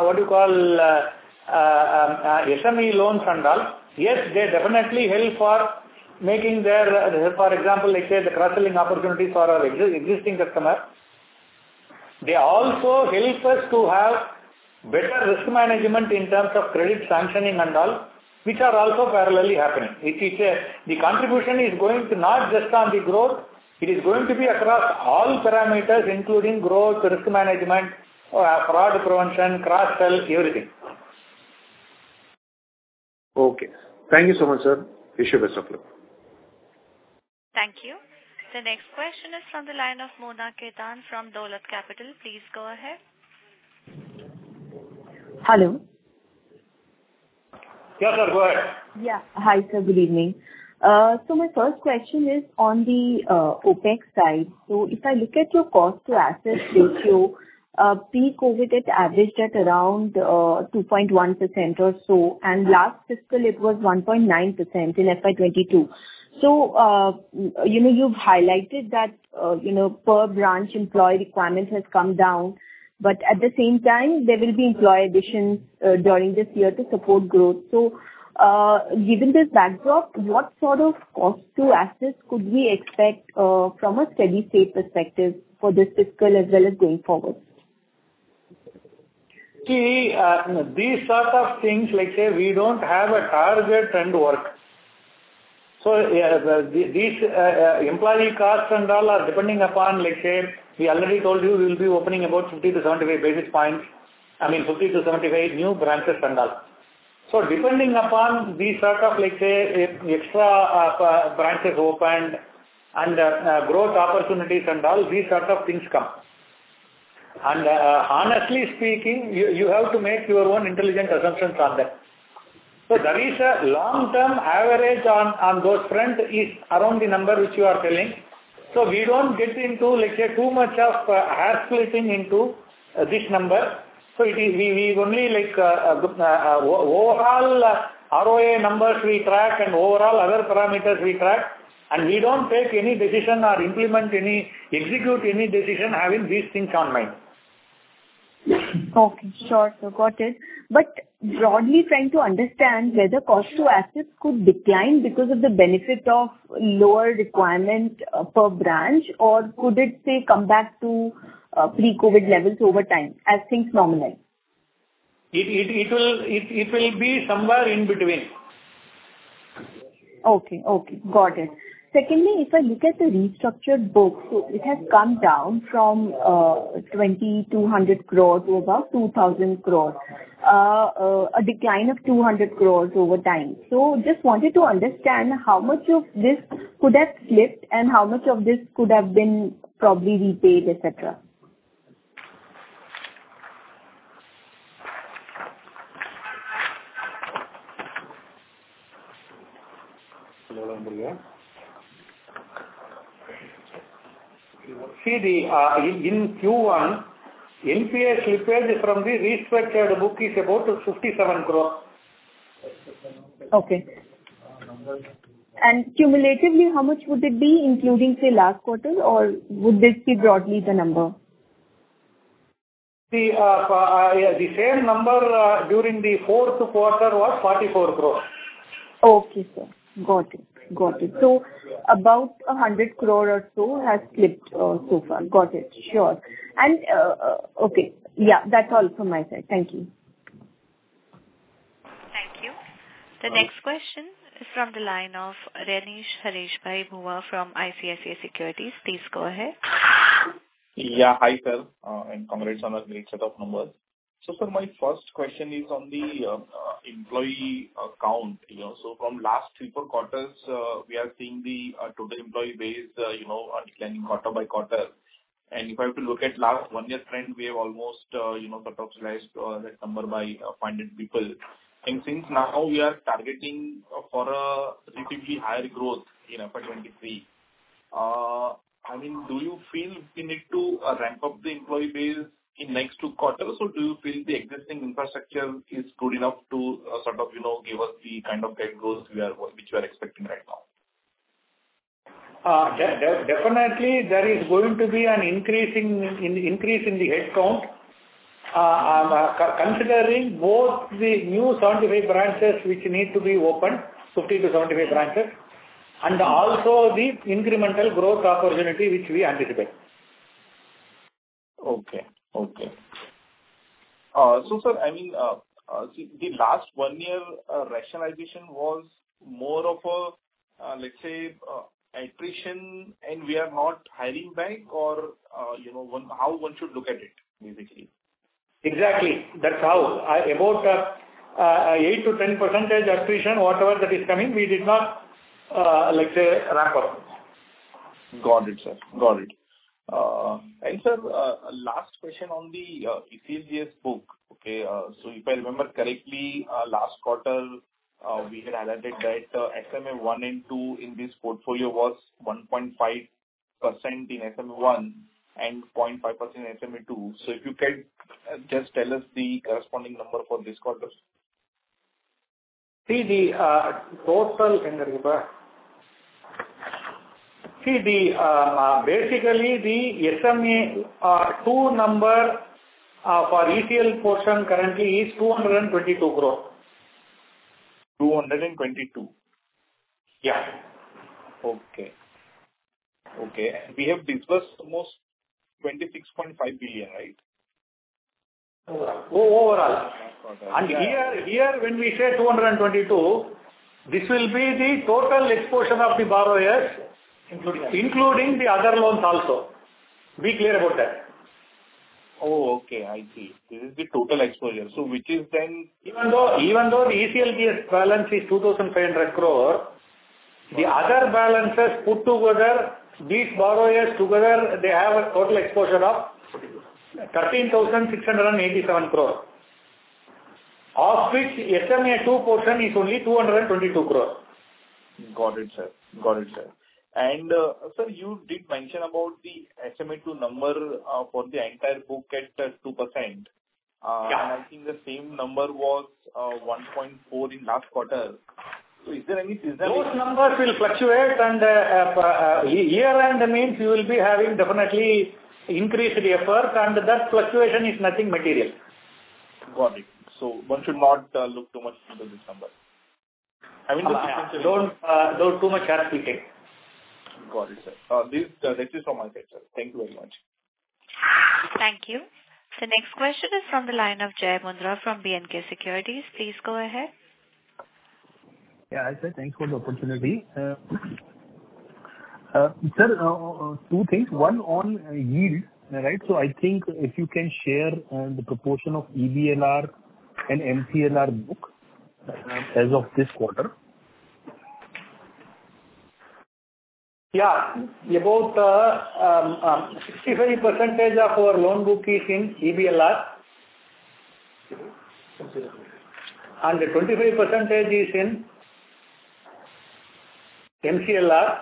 SME loans and all, yes, they definitely help for making their, for example, like say the cross-selling opportunities for our existing customer. They also help us to have better risk management in terms of credit sanctioning and all, which are also parallelly happening. The contribution is going to not just on the growth, it is going to be across all parameters, including growth, risk management, fraud prevention, cross-sell, everything. Okay. Thank you so much, sir. Wish you best of luck. Thank you. The next question is from the line of Mona Ketan from Dolat Capital. Please go ahead. Hello. Yes, sir, go ahead. Yeah. Hi, sir. Good evening. So my first question is on the OPEX side. So if I look at your cost to assets ratio, pre-COVID it averaged at around 2.1% or so, and last fiscal it was 1.9% in FY22. So, you've highlighted that, per branch employee requirement has come down, but at the same time, there will be employee additions during this year to support growth. So, given this backdrop, what sort of cost to assets could we expect from a steady state perspective for this fiscal as well as going forward? See, these sort of things, like say, we don't have a target and work. So, these employee costs and all are depending upon, like say, we already told you we will be opening about 50 to 75 basis points, 50 to 75 new branches and all. So, depending upon these sort of, like say, extra branches opened and growth opportunities and all, these sort of things come. And honestly speaking, you have to make your own intelligent assumptions on that. So there is a long-term average on those front is around the number which you are telling. So we don't get into, let's say, too much of hair splitting into this number. So it is we only like overall ROA numbers we track and overall other parameters we track, and we don't take any decision or execute any decision having these things on mind. Okay, sure, so got it. But broadly trying to understand whether cost to assets could decline because of the benefit of lower requirement per branch, or could it say come back to pre-COVID levels over time as things normalize? It will be somewhere in between. Okay, got it. Secondly, if I look at the restructured book, so it has come down from 2,200 crore to about 2,000 crore, a decline of 200 crores over time. So just wanted to understand how much of this could have slipped and how much of this could have been probably repaid, etc. See, in Q1, NPA slippage from the restructured book is about 57 crore. Okay. And cumulatively, how much would it be, including, say, last quarter, or would this be broadly the number? The same number during the fourth quarter was 44 crore. Okay, sir. Got it. So about 100 crore or so has slipped so far. Got it. Sure. And okay. Yeah, that's all from my side. Thank you. Thank you. The next question is from the line of Renish Hareshbhai Bhuva from ICICI Securities. Please go ahead. Yeah, hi sir, and congrats on a great set of numbers. So, sir, my first question is on the employee count. So from last 3-4 quarters, we are seeing the total employee base, declining quarter by quarter. And if I have to look at last 1 year trend, we have almost, sort of slashed that number by 500 people. And since now we are targeting for a relatively higher growth in FY23, I mean, do you feel we need to ramp up the employee base in next 2 quarters, or do you feel the existing infrastructure is good enough to sort of, give us the kind of growth which we are expecting right now? Definitely, there is going to be an increase in the headcount. Considering both the new 75 branches which need to be opened, 50 to 75 branches, and also the incremental growth opportunity which we anticipate. Okay. So, sir, I mean, the last 1 year rationalization was more of a, let's say, attrition, and we are not hiring back, or, how one should look at it, basically. Exactly. That's how. About 8 to 10% attrition, whatever that is coming, we did not, let's say, ramp up. Got it, sir. Got it. And sir, last question on the ECLGS book. Okay, so if I remember correctly, last quarter we had highlighted that SMA 1 and 2 in this portfolio was 1.5% in SMA 1 and 0.5% in SMA 2. So if you can just tell us the corresponding number for this quarter. See the total. Basically the SMA 2 number for ECL portion currently is 222 crore. 222. Yeah. Okay. And we have disbursed almost 26.5 billion, right? Overall. And here when we say 222, this will be the total exposure of the borrowers, including the other loans also. Be clear about that. Oh, okay, I see. This is the total exposure. So which is then... Even though the ECLGS balance is 2,500 crore, the other balances put together, these borrowers together, they have a total exposure of 13,687 crore, of which SMA 2 portion is only 222 crore. Got it, sir. And sir, you did mention about the SMA 2 number for the entire book at 2%. And I think the same number was 1.4 in last quarter. So is there any seasonality? Those numbers will fluctuate, and year-end means you will be having definitely increased effort, and that fluctuation is nothing material. Got it. So one should not look too much into this number. I mean, don't too much hair splitting. Got it, sir. That is from my side, sir. Thank you very much. Thank you. The next question is from the line of Jai Mundra from B&K Securities. Please go ahead. Yeah, sir. Thanks for the opportunity. Sir, two things. One on yield, right? So I think if you can share the proportion of EBLR and MCLR book as of this quarter. Yeah, about 65% of our loan book is in EBLR, and 25% is in MCLR,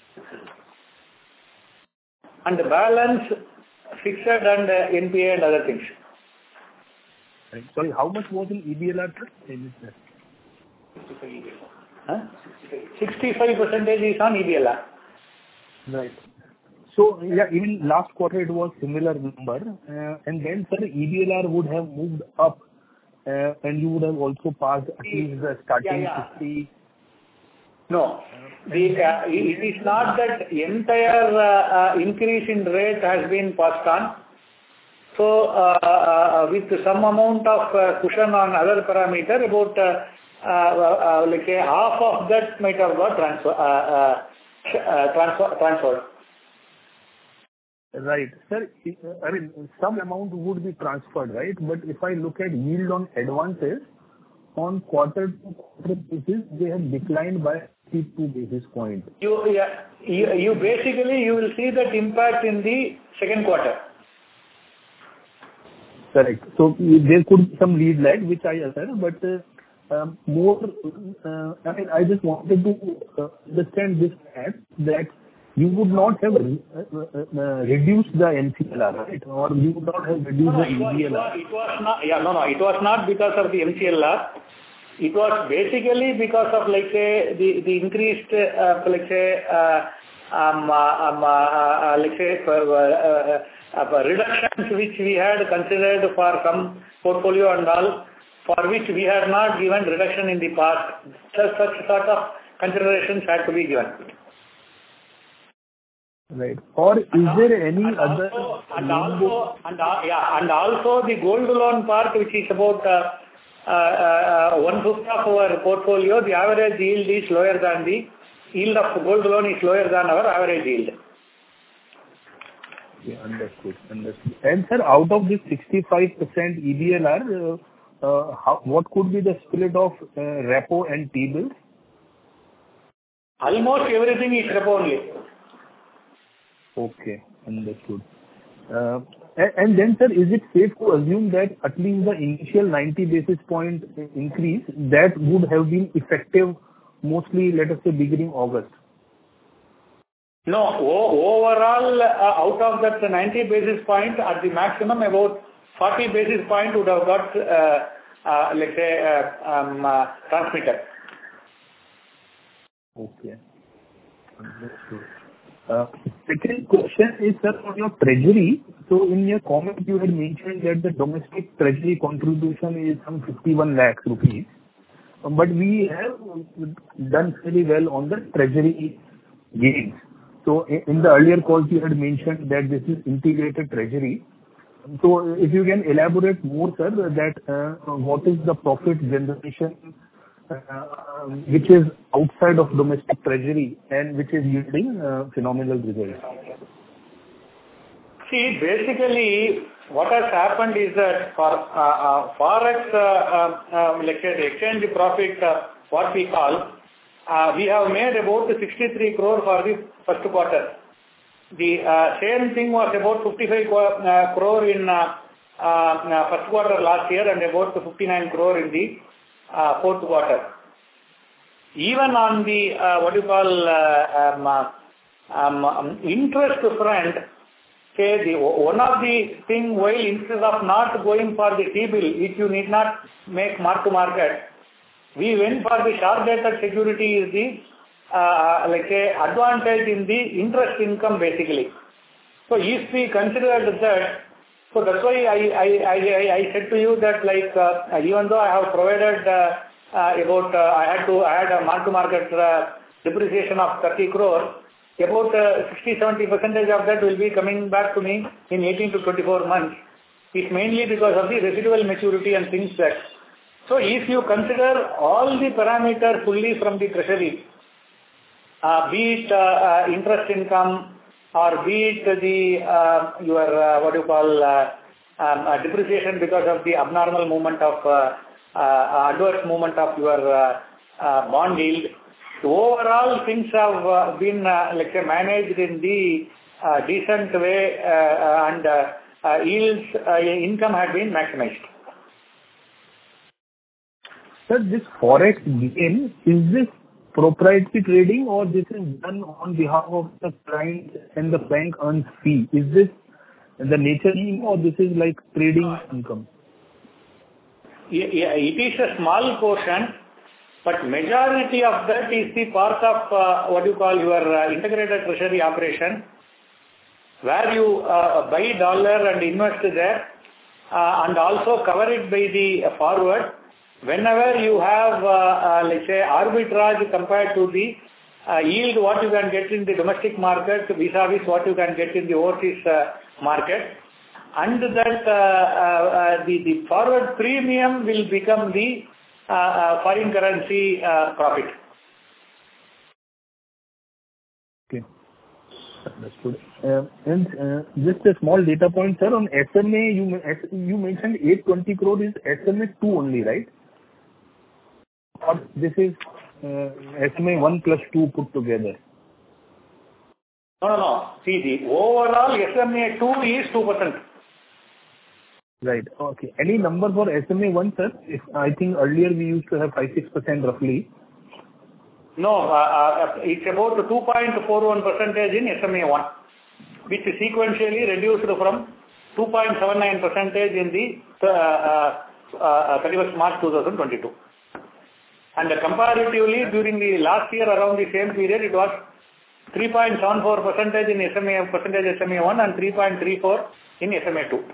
and the balance fixed and NPA and other things. Sorry, how much was in EBLR? 65% is on EBLR. Right. So, yeah, even last quarter it was similar number. And then, sir, EBLR would have moved up and you would have also passed at least the starting 50. No, it is not that entire increase in rate has been passed on. So, with some amount of cushion on other parameter, about like half of that might have got transferred. Right. Sir, I mean, some amount would be transferred, right? But if I look at yield on advances, on quarter-to-quarter basis, they have declined by 52 basis points. You basically, you will see that impact in the second quarter. Correct. So there could be some lead lag, which I assert, but more, I mean, I just wanted to understand this fact that you would not have reduced the MCLR, right? Or you would not have reduced the EBLR. It was not, it was not because of the MCLR. It was basically because of, like, say, the increased, like, say, reductions which we had considered for some portfolio and all, for which we had not given reduction in the past. Such sort of considerations had to be given. Right. Or is there any other? And also the gold loan part, which is about 1/5 of our portfolio, the average yield is lower than the yield of gold loan is lower than our average yield. Yeah, understood. And sir, out of this 65% EBLR, what could be the split of repo and T-bills? Almost everything is repo only. Okay, understood. And then, sir, is it safe to assume that at least the initial 90 basis point increase that would have been effective mostly, let us say, beginning August? No, overall, out of that 90 basis point, at the maximum, about 40 basis point would have got, let's say, transmitted. Okay, understood. Second question is, sir, on your treasury. So in your comment, you had mentioned that the domestic treasury contribution is some 51 lakh rupees. But we have done pretty well on the treasury gains. So in the earlier calls, you had mentioned that this is integrated treasury. So if you can elaborate more, sir, that what is the profit generation which is outside of domestic treasury and which is yielding phenomenal results? See, basically, what has happened is that for forex, like the exchange profit, what we call, we have made about 63 crore for the first quarter. The same thing was about 55 crore in first quarter last year and about 59 crore in the fourth quarter. Even on the interest front, say one of the thing, while instead of not going for the T-bill, which you need not make mark to market, we went for the short dated security is the advantage in the interest income basically. So if we considered that, so that's why I said to you that even though I have provided I had a mark to market depreciation of 30 crore, about 60-70% of that will be coming back to me in 18 to 24 months. It's mainly because of the residual maturity and things that. So if you consider all the parameters fully from the treasury, be it interest income or be it the depreciation because of the abnormal movement of adverse movement of your bond yield, overall things have been managed in the decent way and yields income had been maximized. Sir, this forex gain, is this proprietary trading or this is done on behalf of the client and the bank earns fee? Is this the nature or this is like trading income? Yeah, it is a small portion, but majority of that is the part of your integrated treasury operation, where you buy dollar and invest there, and also cover it by the forward. Whenever you have, arbitrage compared to the yield what you can get in the domestic market vis-a-vis what you can get in the overseas market, and that the forward premium will become the foreign currency profit. Okay, understood. And just a small data point, sir, on SMA, you mentioned 820 crore is SMA 2 only, right? Or this is SMA 1 plus 2 put together? No. See, the overall SMA 2 is 2%. Right. Okay. Any number for SMA 1, sir? I think earlier we used to have 5-6% roughly. No, it's about 2.41% in SMA 1, which is sequentially reduced from 2.79% in the 31st March 2022. And comparatively, during the last year around the same period, it was 3.74% in SMA 1 and 3.34% in SMA 2.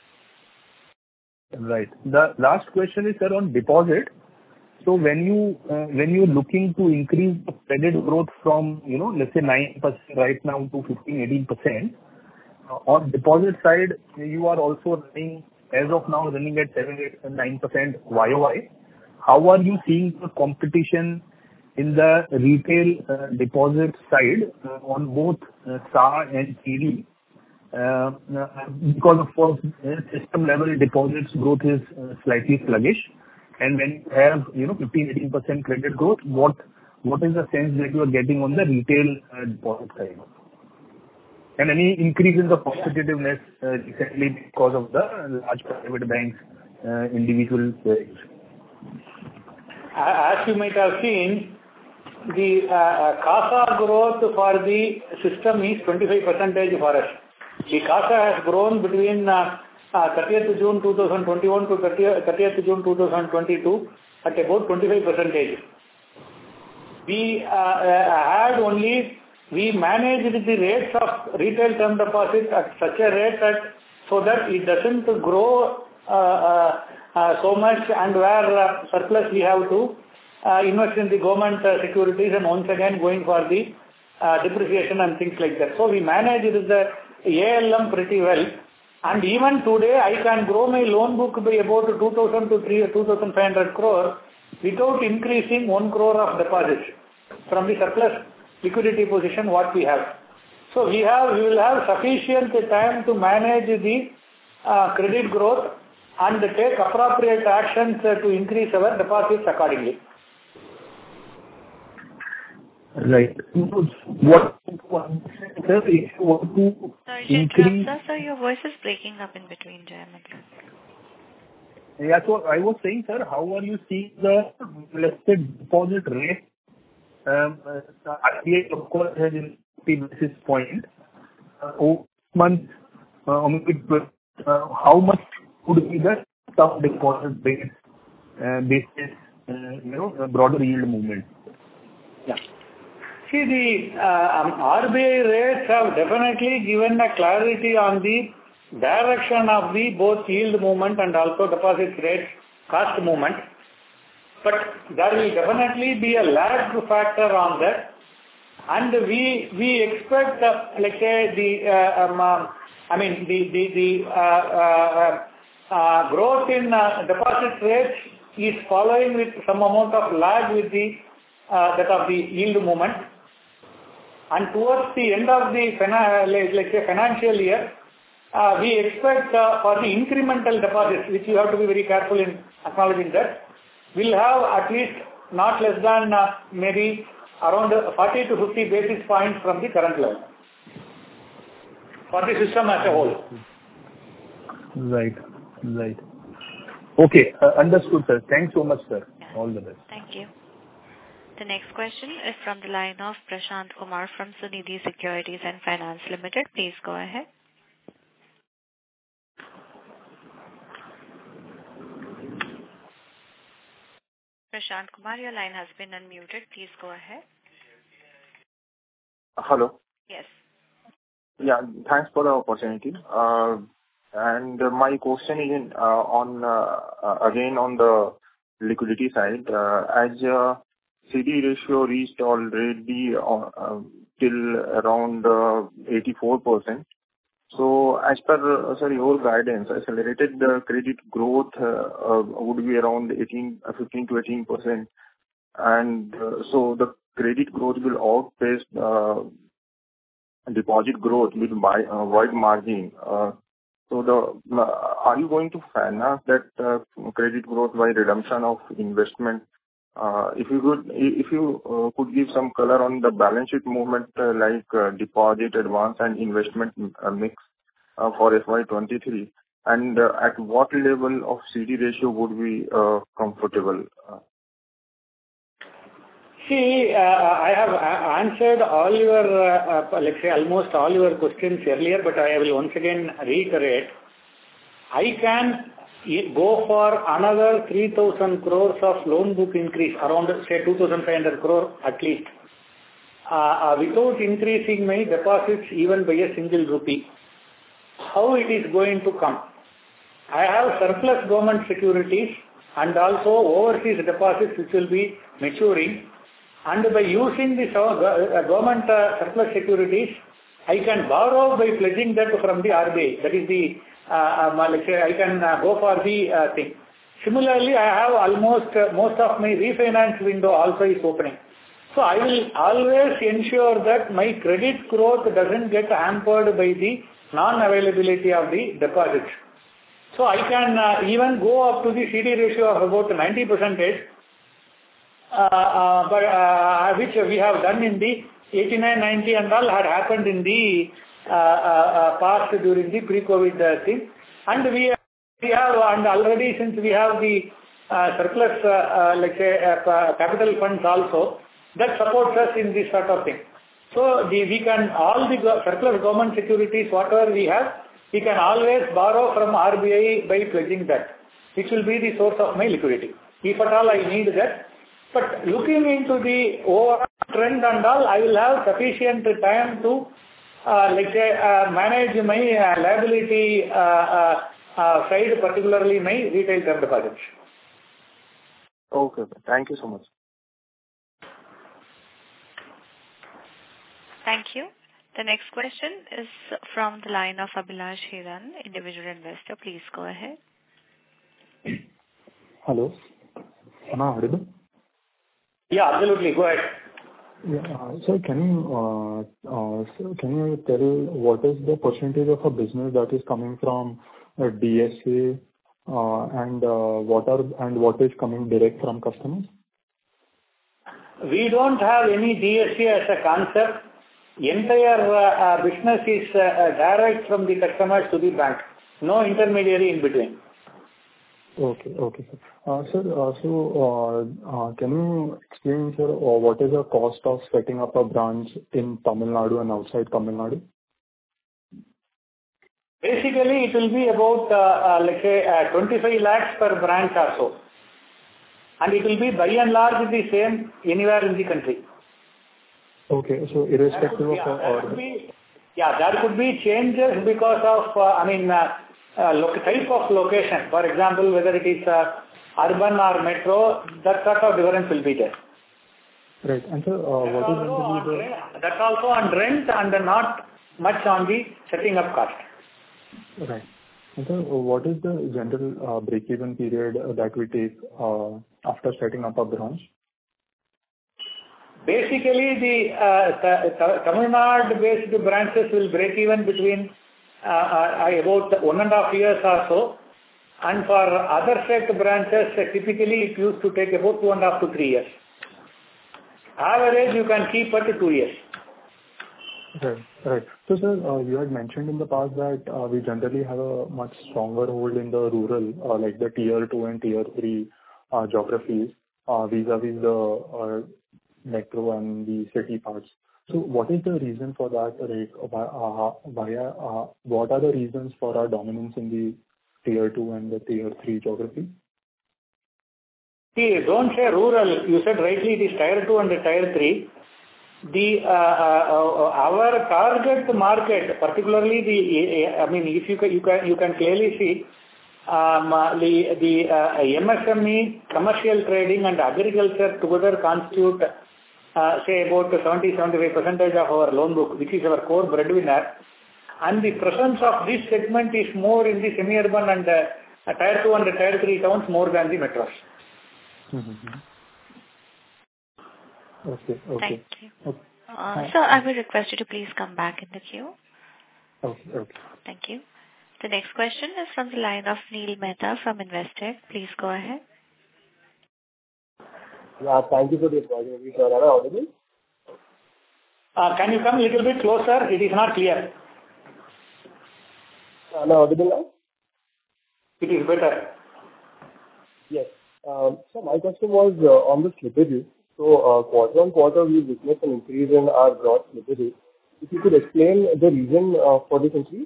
Right. The last question is, sir, on deposit. So when you're looking to increase the credit growth from, let's say 9% right now to 15-18%, on deposit side, you are also running, as of now, running at 7-9% YOY. How are you seeing the competition in the retail deposit side on both SA and TD? Because of course, system level deposits growth is slightly sluggish. And when you have, 15-18% credit growth, what is the sense that you are getting on the retail deposit side? And any increase in the competitiveness recently because of the large private banks, individual players? As you might have seen, the CASA growth for the system is 25% for us. The CASA has grown between 30th June 2021 to 30th June 2022 at about 25%. We managed the rates of retail term deposits at such a rate so that it doesn't grow so much, and where surplus we have to invest in the government securities and once again going for the depreciation and things like that. So we managed the ALM pretty well, and even today I can grow my loan book by about 2,000 to 2,500 crore without increasing 1 crore of deposits from the surplus liquidity position what we have. So we will have sufficient time to manage the credit growth and take appropriate actions to increase our deposits accordingly. Right. What, sir, if you want to Sorry to increase... interrupt, sir. Your voice is breaking up in between, Jayant. Yeah, so I was saying, sir, how are you seeing the listed deposit rate? RBI, of course, has in 50 basis point. Month, how much would be the term deposit rate basis, broader yield movement? Yeah. See, the RBI rates have definitely given a clarity on the direction of the both yield movement and also deposit rate cost movement. But there will definitely be a lag factor on that. And we expect, let's say, the growth in deposit rates is following with some amount of lag with the that of the yield movement. And towards the end of the financial year, we expect for the incremental deposits, which you have to be very careful in acknowledging that, we'll have at least not less than maybe around 40 to 50 basis points from the current level for the system as a whole. Right. Okay, understood, sir. Thanks so much, sir. All the best. Thank you. The next question is from the line of Prashant Kumar from Sunidhi Securities and Finance Limited. Please go ahead. Prashant Kumar, your line has been unmuted. Please go ahead. Hello. Yes. Yeah, thanks for the opportunity. And my question is again on the liquidity side. As CD ratio reached already till around 84%. So as per your guidance, accelerated credit growth would be around 15 to 18%. And so the credit growth will outpace deposit growth with wide margin. So are you going to finance that credit growth by redemption of investment? If you could give some color on the balance sheet movement like deposit, advance and investment mix for FY23, and at what level of CD ratio would be comfortable? See, I have answered all your, let's say almost all your questions earlier, but I will once again reiterate. I can go for another 3,000 crores of loan book increase, around say 2,500 crore at least, without increasing my deposits even by a single rupee. How it is going to come? I have surplus government securities and also overseas deposits which will be maturing. And by using this government surplus securities, I can borrow by pledging that from the RBI. That is the, let's say, I can go for the thing. Similarly, I have almost most of my refinance window also is opening. So I will always ensure that my credit growth doesn't get hampered by the non-availability of the deposits. So I can even go up to the CD ratio of about 90%, but which we have done in the 89, 90 and all had happened in the past during the pre-COVID thing. And we have, and already since we have the surplus, let's say, capital funds also, that supports us in this sort of thing. So we can, all the surplus government securities, whatever we have, we can always borrow from RBI by pledging that, which will be the source of my liquidity, if at all I need that. But looking into the overall trend and all, I will have sufficient time to, let's say, manage my liability side, particularly my retail term deposits. Okay, thank you so much. Thank you. The next question is from the line of Abhilash Hiran, individual investor. Please go ahead. Hello. Am I audible? Yeah, absolutely. Go ahead. Yeah. So can you tell what is the percentage of a business that is coming from DSA and what is coming direct from customers? we don't have any DSA as a concept. Entire business is direct from the customers to the bank. No intermediary in between. Okay, sir. Sir, can you explain, sir, what is the cost of setting up a branch in Tamil Nadu and outside Tamil Nadu? Basically, it will be about, let's say, 25 lakhs per branch or so. And it will be by and large the same anywhere in the country. Okay, so irrespective of... there could be changes because of, type of location. For example, whether it is urban or metro, that sort of difference will be there. Right. And sir, what is going to be the... That's also on rent and not much on the setting up cost. Right. And sir, what is the general break-even period that we take after setting up a branch? Basically, the Tamil Nadu-based branches will break even between about 1.5 years or so. And for other state branches, typically it used to take about 2.5 to 3 years. Average, you can keep at 2 years. Right. So, sir, you had mentioned in the past that we generally have a much stronger hold in the rural, like the tier 2 and tier 3 geographies, vis-a-vis the metro and the city parts. So, what is the reason for that? What are the reasons for our dominance in the tier 2 and the tier 3 geography? See, don't say rural. You said rightly it is tier 2 and tier 3. Our target market, particularly if you can clearly see the MSME, commercial trading and agriculture together constitute say about 70-75% of our loan book, which is our core breadwinner. And the presence of this segment is more in the semi-urban and tier 2 and tier 3 towns more than the metros. Mm-hmm. Okay. Thank you. Sir, I will request you to please come back in the queue. Okay. Thank you. The next question is from the line of Neil Mehta from Investec. Please go ahead. Yeah, thank you for the opportunity, sir. Am I audible? Can you come a little bit closer? It is not clear. Am I audible now? It is better. Yes. So my question was on the slippages. So quarter on quarter, we witnessed an increase in our gross slippages. If you could explain the reason for this increase?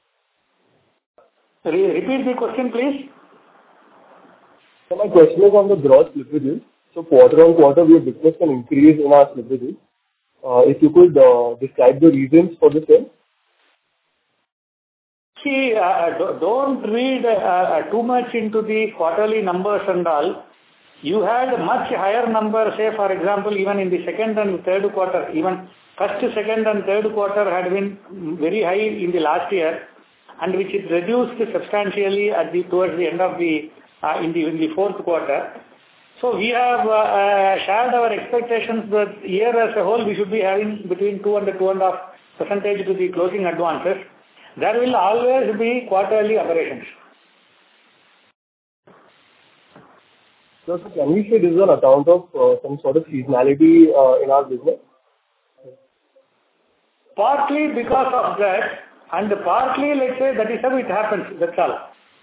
Repeat the question, please. So my question is on the gross slippages. So quarter on quarter, we have witnessed an increase in our slippages. If you could describe the reasons for the same. See, don't read too much into the quarterly numbers and all. You had much higher number, say for example, even in the second and third quarter, even first, second and third quarter had been very high in the last year, and which is reduced substantially towards the end of in the fourth quarter. So we have shared our expectations that year as a whole we should be having between 2 and 2.5% to the closing advances. There will always be quarterly aberrations. So can we say this is on account of some sort of seasonality in our business? Partly because of that, and partly, let's say, that is how it happens, that's all.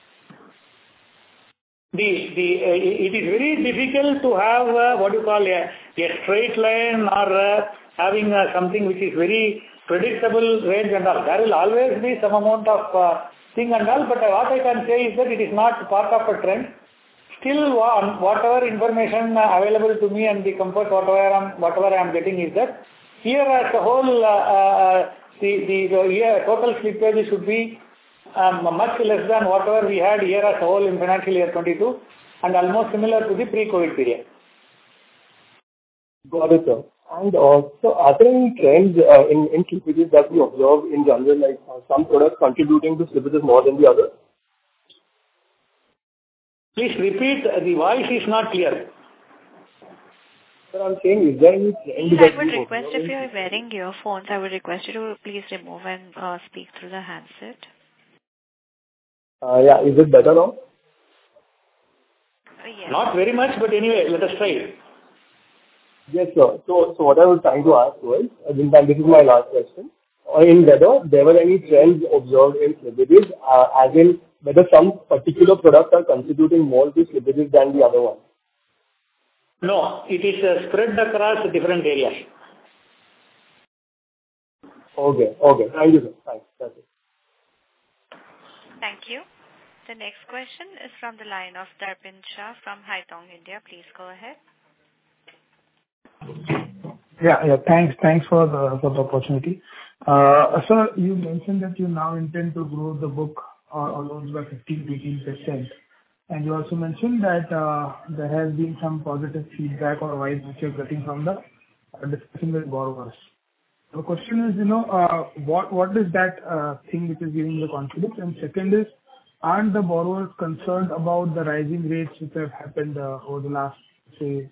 It is very difficult to have what you call a straight line or having something which is very predictable range and all. There will always be some amount of thing and all, but what I can say is that it is not part of a trend. Still, whatever information available to me and the comfort whatever I am getting is that here as a whole, the total slippage should be much less than whatever we had here as a whole in financial year 22 and almost similar to the pre-COVID period. Got it, sir. And so are there any trends in slippages that we observe in general, like some products contributing to slippages more than the others? Please repeat, the voice is not clear. Sir, I'm saying, is there any trend I would request if you are wearing earphones, I would request you to please remove and speak through the handset. Yeah, is it better now? Yes. Not very much, but anyway, let us try. Yes, sir. So what I was trying to ask was, and this is my last question, in whether there were any trends observed in slippages, as in whether some particular products are contributing more to slippages than the other ones. No, it is spread across different areas. Okay. Thank you, sir. Thanks. That's it. Thank you. The next question is from the line of Darpin Shah from Haitong India. Please go ahead. Yeah. Thanks for the opportunity. Sir, you mentioned that you now intend to grow the book or loans by 15-18%. And you also mentioned that there has been some positive feedback or advice which you're getting from the discussion with borrowers. The question is, what is that thing which is giving you the confidence? And second is, aren't the borrowers concerned about the rising rates which have happened over the last, say,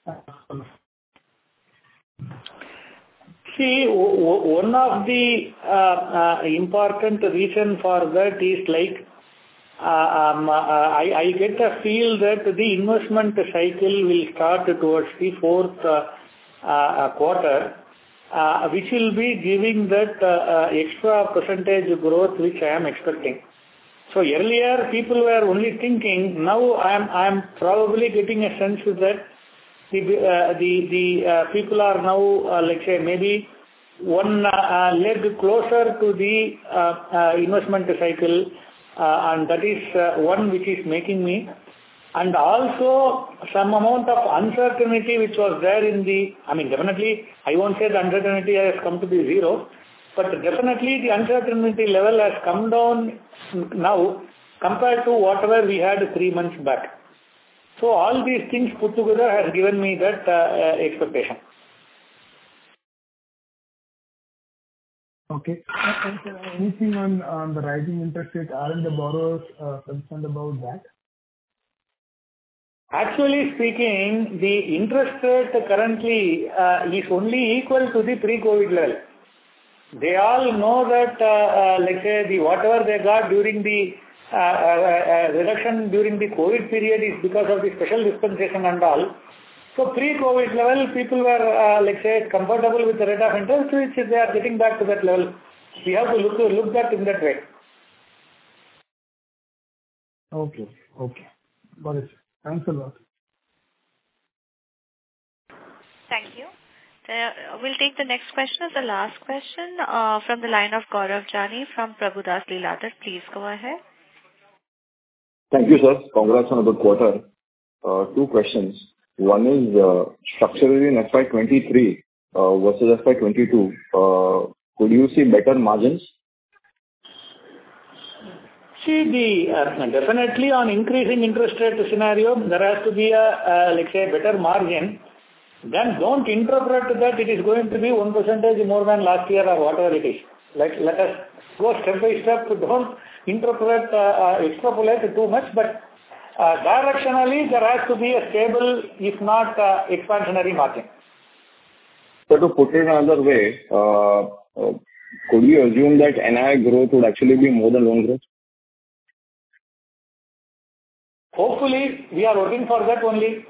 See, one of the important reason for that is like, I get a feel that the investment cycle will start towards the fourth quarter, which will be giving that extra percentage growth which I am expecting. So earlier people were only thinking, now I am probably getting a sense that the people are now, let's say, maybe one leg closer to the investment cycle, and that is one which is making me. And also some amount of uncertainty which was there in the, definitely I won't say the uncertainty has come to be zero, but definitely the uncertainty level has come down now compared to whatever we had 3 months back. So all these things put together has given me that expectation. Okay. And anything on the rising interest rate? Aren't the borrowers concerned about that? Actually speaking, the interest rate currently is only equal to the pre-COVID level. They all know that, let's say, the whatever they got during the reduction during the COVID period is because of the special dispensation and all. So pre-COVID level, people were, let's say, comfortable with the rate of interest, which they are getting back to that level. We have to look that in that way. Okay. Got it. Thanks a lot. Thank you. We'll take the next question as the last question from the line of Gaurav Jani from Prabhudas Lilladher. Please go ahead. Thank you, sir. Congrats on a good quarter. 2 questions. One is structurally in FY23 versus FY22, could you see better margins? See, definitely on increasing interest rate scenario, there has to be a let's say, better margin. Then don't interpret that it is going to be 1% more than last year or whatever it is. Let us go step by step. Don't interpret, extrapolate too much, but directionally there has to be a stable, if not expansionary margin. So to put it another way, could you assume that NII growth would actually be more than loan growth? Hopefully, we are working for that only.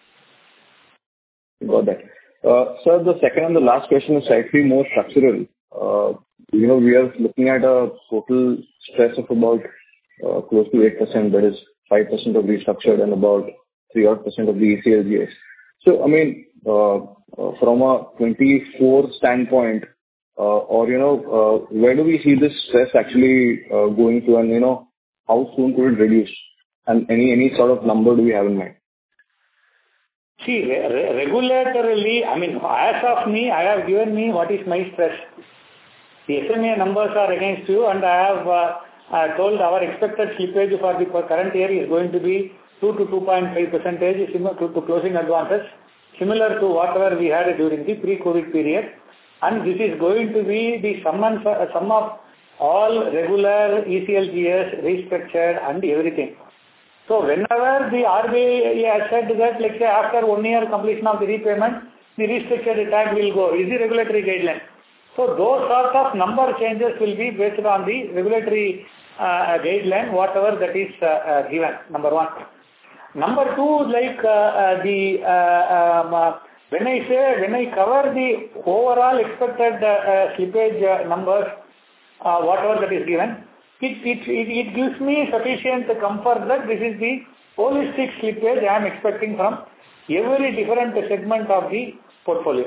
Got that. Sir, the second and the last question is slightly more structural. We are looking at a total stress of about close to 8%, that is 5% of restructured and about 3% of the ECLGS. So, from a 24 standpoint, where do we see this stress actually going to, and how soon could it reduce? And any sort of number do we have in mind? See, regulatorily, as of me, I have given me what is my stress. The SMA numbers are against you, and I have told our expected slippage for the current year is going to be 2 to 2.5%, similar to closing advances, similar to whatever we had during the pre-COVID period. And this is going to be the sum of all regular ECLGS, restructured and everything. So whenever the RBI has said that, let's say after 1 year completion of the repayment, the restructured tag will go, is the regulatory guideline. So those sorts of number changes will be based on the regulatory guideline, whatever that is given, number one. Number two, like When I cover the overall expected slippage numbers, whatever that is given, it gives me sufficient comfort that this is the holistic slippage I am expecting from every different segment of the portfolio.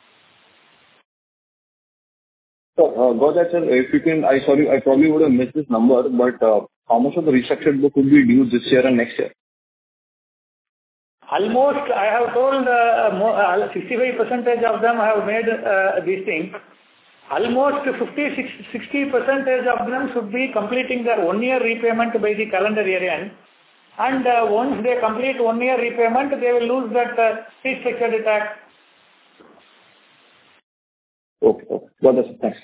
So, got that, sir. If you can, sorry, I probably would have missed this number, but how much of the restructured book would be due this year and next year? Almost, I have told 65% of them have made these things. Almost 50-60% of them should be completing their 1 year repayment by the calendar year end. And once they complete 1 year repayment, they will lose that restructured tax. Okay. Got that, sir. Thanks.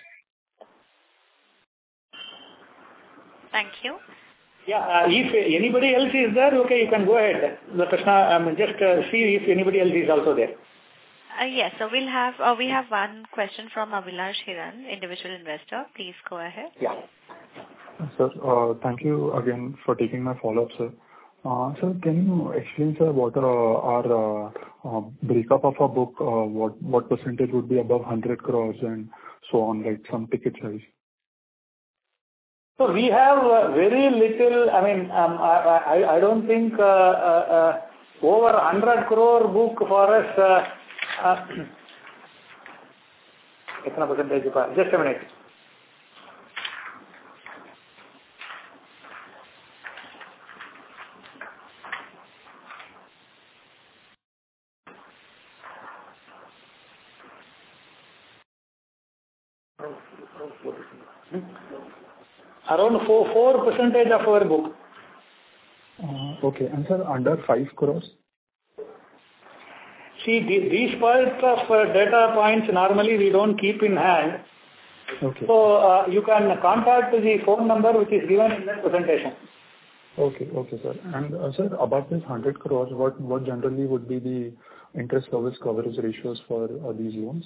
Thank you. Yeah, if anybody else is there, okay, you can go ahead. Krishna, just see if anybody else is also there. Yes, so we have one question from Abhilash Hiran, individual investor. Please go ahead. Yeah. Sir, thank you again for taking my follow-up, sir. Sir, can you explain, sir, what our breakup of our book, what percentage would be above 100 crores and so on, like some ticket size? So we have very little, I don't think over 100 crore book for us, just a minute. Around 4% of our book. Okay. And sir, under 5 crores? See, these parts of data points normally we don't keep in hand. Okay. So you can contact the phone number which is given in that presentation. Okay, sir. And sir, above this 100 crores, what generally would be the interest service coverage ratios for these loans?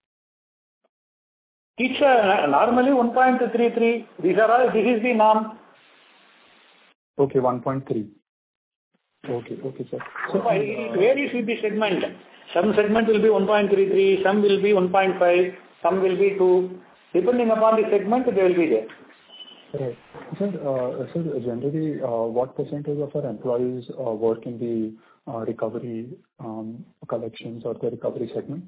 It's normally 1.33. This is the norm. Okay, 1.3. Okay, sir. So it varies with the segment. Some segment will be 1.33, some will be 1.5, some will be 2. Depending upon the segment, they will be there. Right. Sir, generally, what percentage of our employees work in the recovery collections or the recovery segment?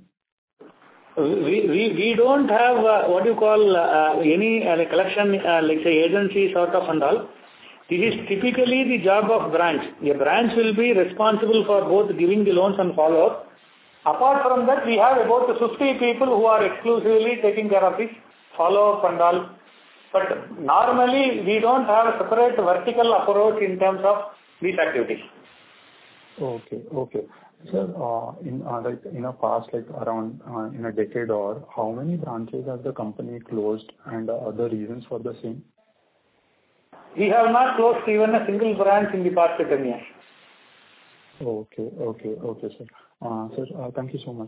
We don't have what you call any collection, like say agency sort of and all. This is typically the job of branch. A branch will be responsible for both giving the loans and follow-up. Apart from that, we have about 50 people who are exclusively taking care of this follow-up and all. But normally, we don't have a separate vertical approach in terms of these activities. Okay. Sir, in a past, like around in a decade or how many branches has the company closed and the reasons for the same? We have not closed even a single branch in the past 10 years. Okay, sir. Sir, thank you so much.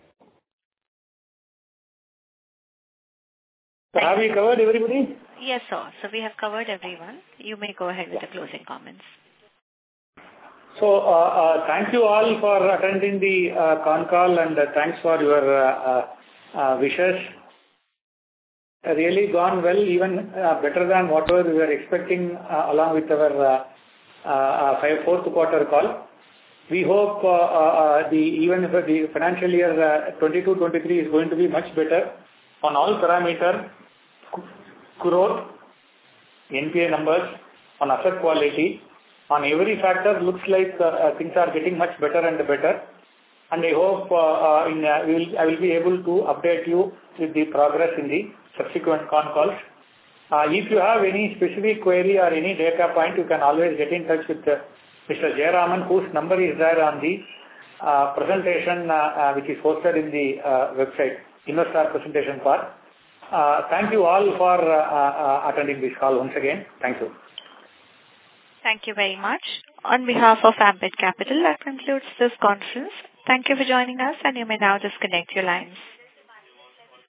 So have we covered everybody? Yes, sir. So we have covered everyone. You may go ahead with the closing comments. So thank you all for attending the con call and thanks for your wishes. Really gone well, even better than whatever we were expecting along with our fourth quarter call. We hope even if the financial year 22-23 is going to be much better on all parameters, growth, NPA numbers, on asset quality, on every factor looks like things are getting much better and better. And I hope I will be able to update you with the progress in the subsequent con calls. If you have any specific query or any data point, you can always get in touch with Mr. Jayaraman, whose number is there on the presentation which is posted in the website, investor presentation part. Thank you all for attending this call once again. Thank you. Thank you very much. On behalf of Ambit Capital, that concludes this conference. Thank you for joining us, and you may now disconnect your lines.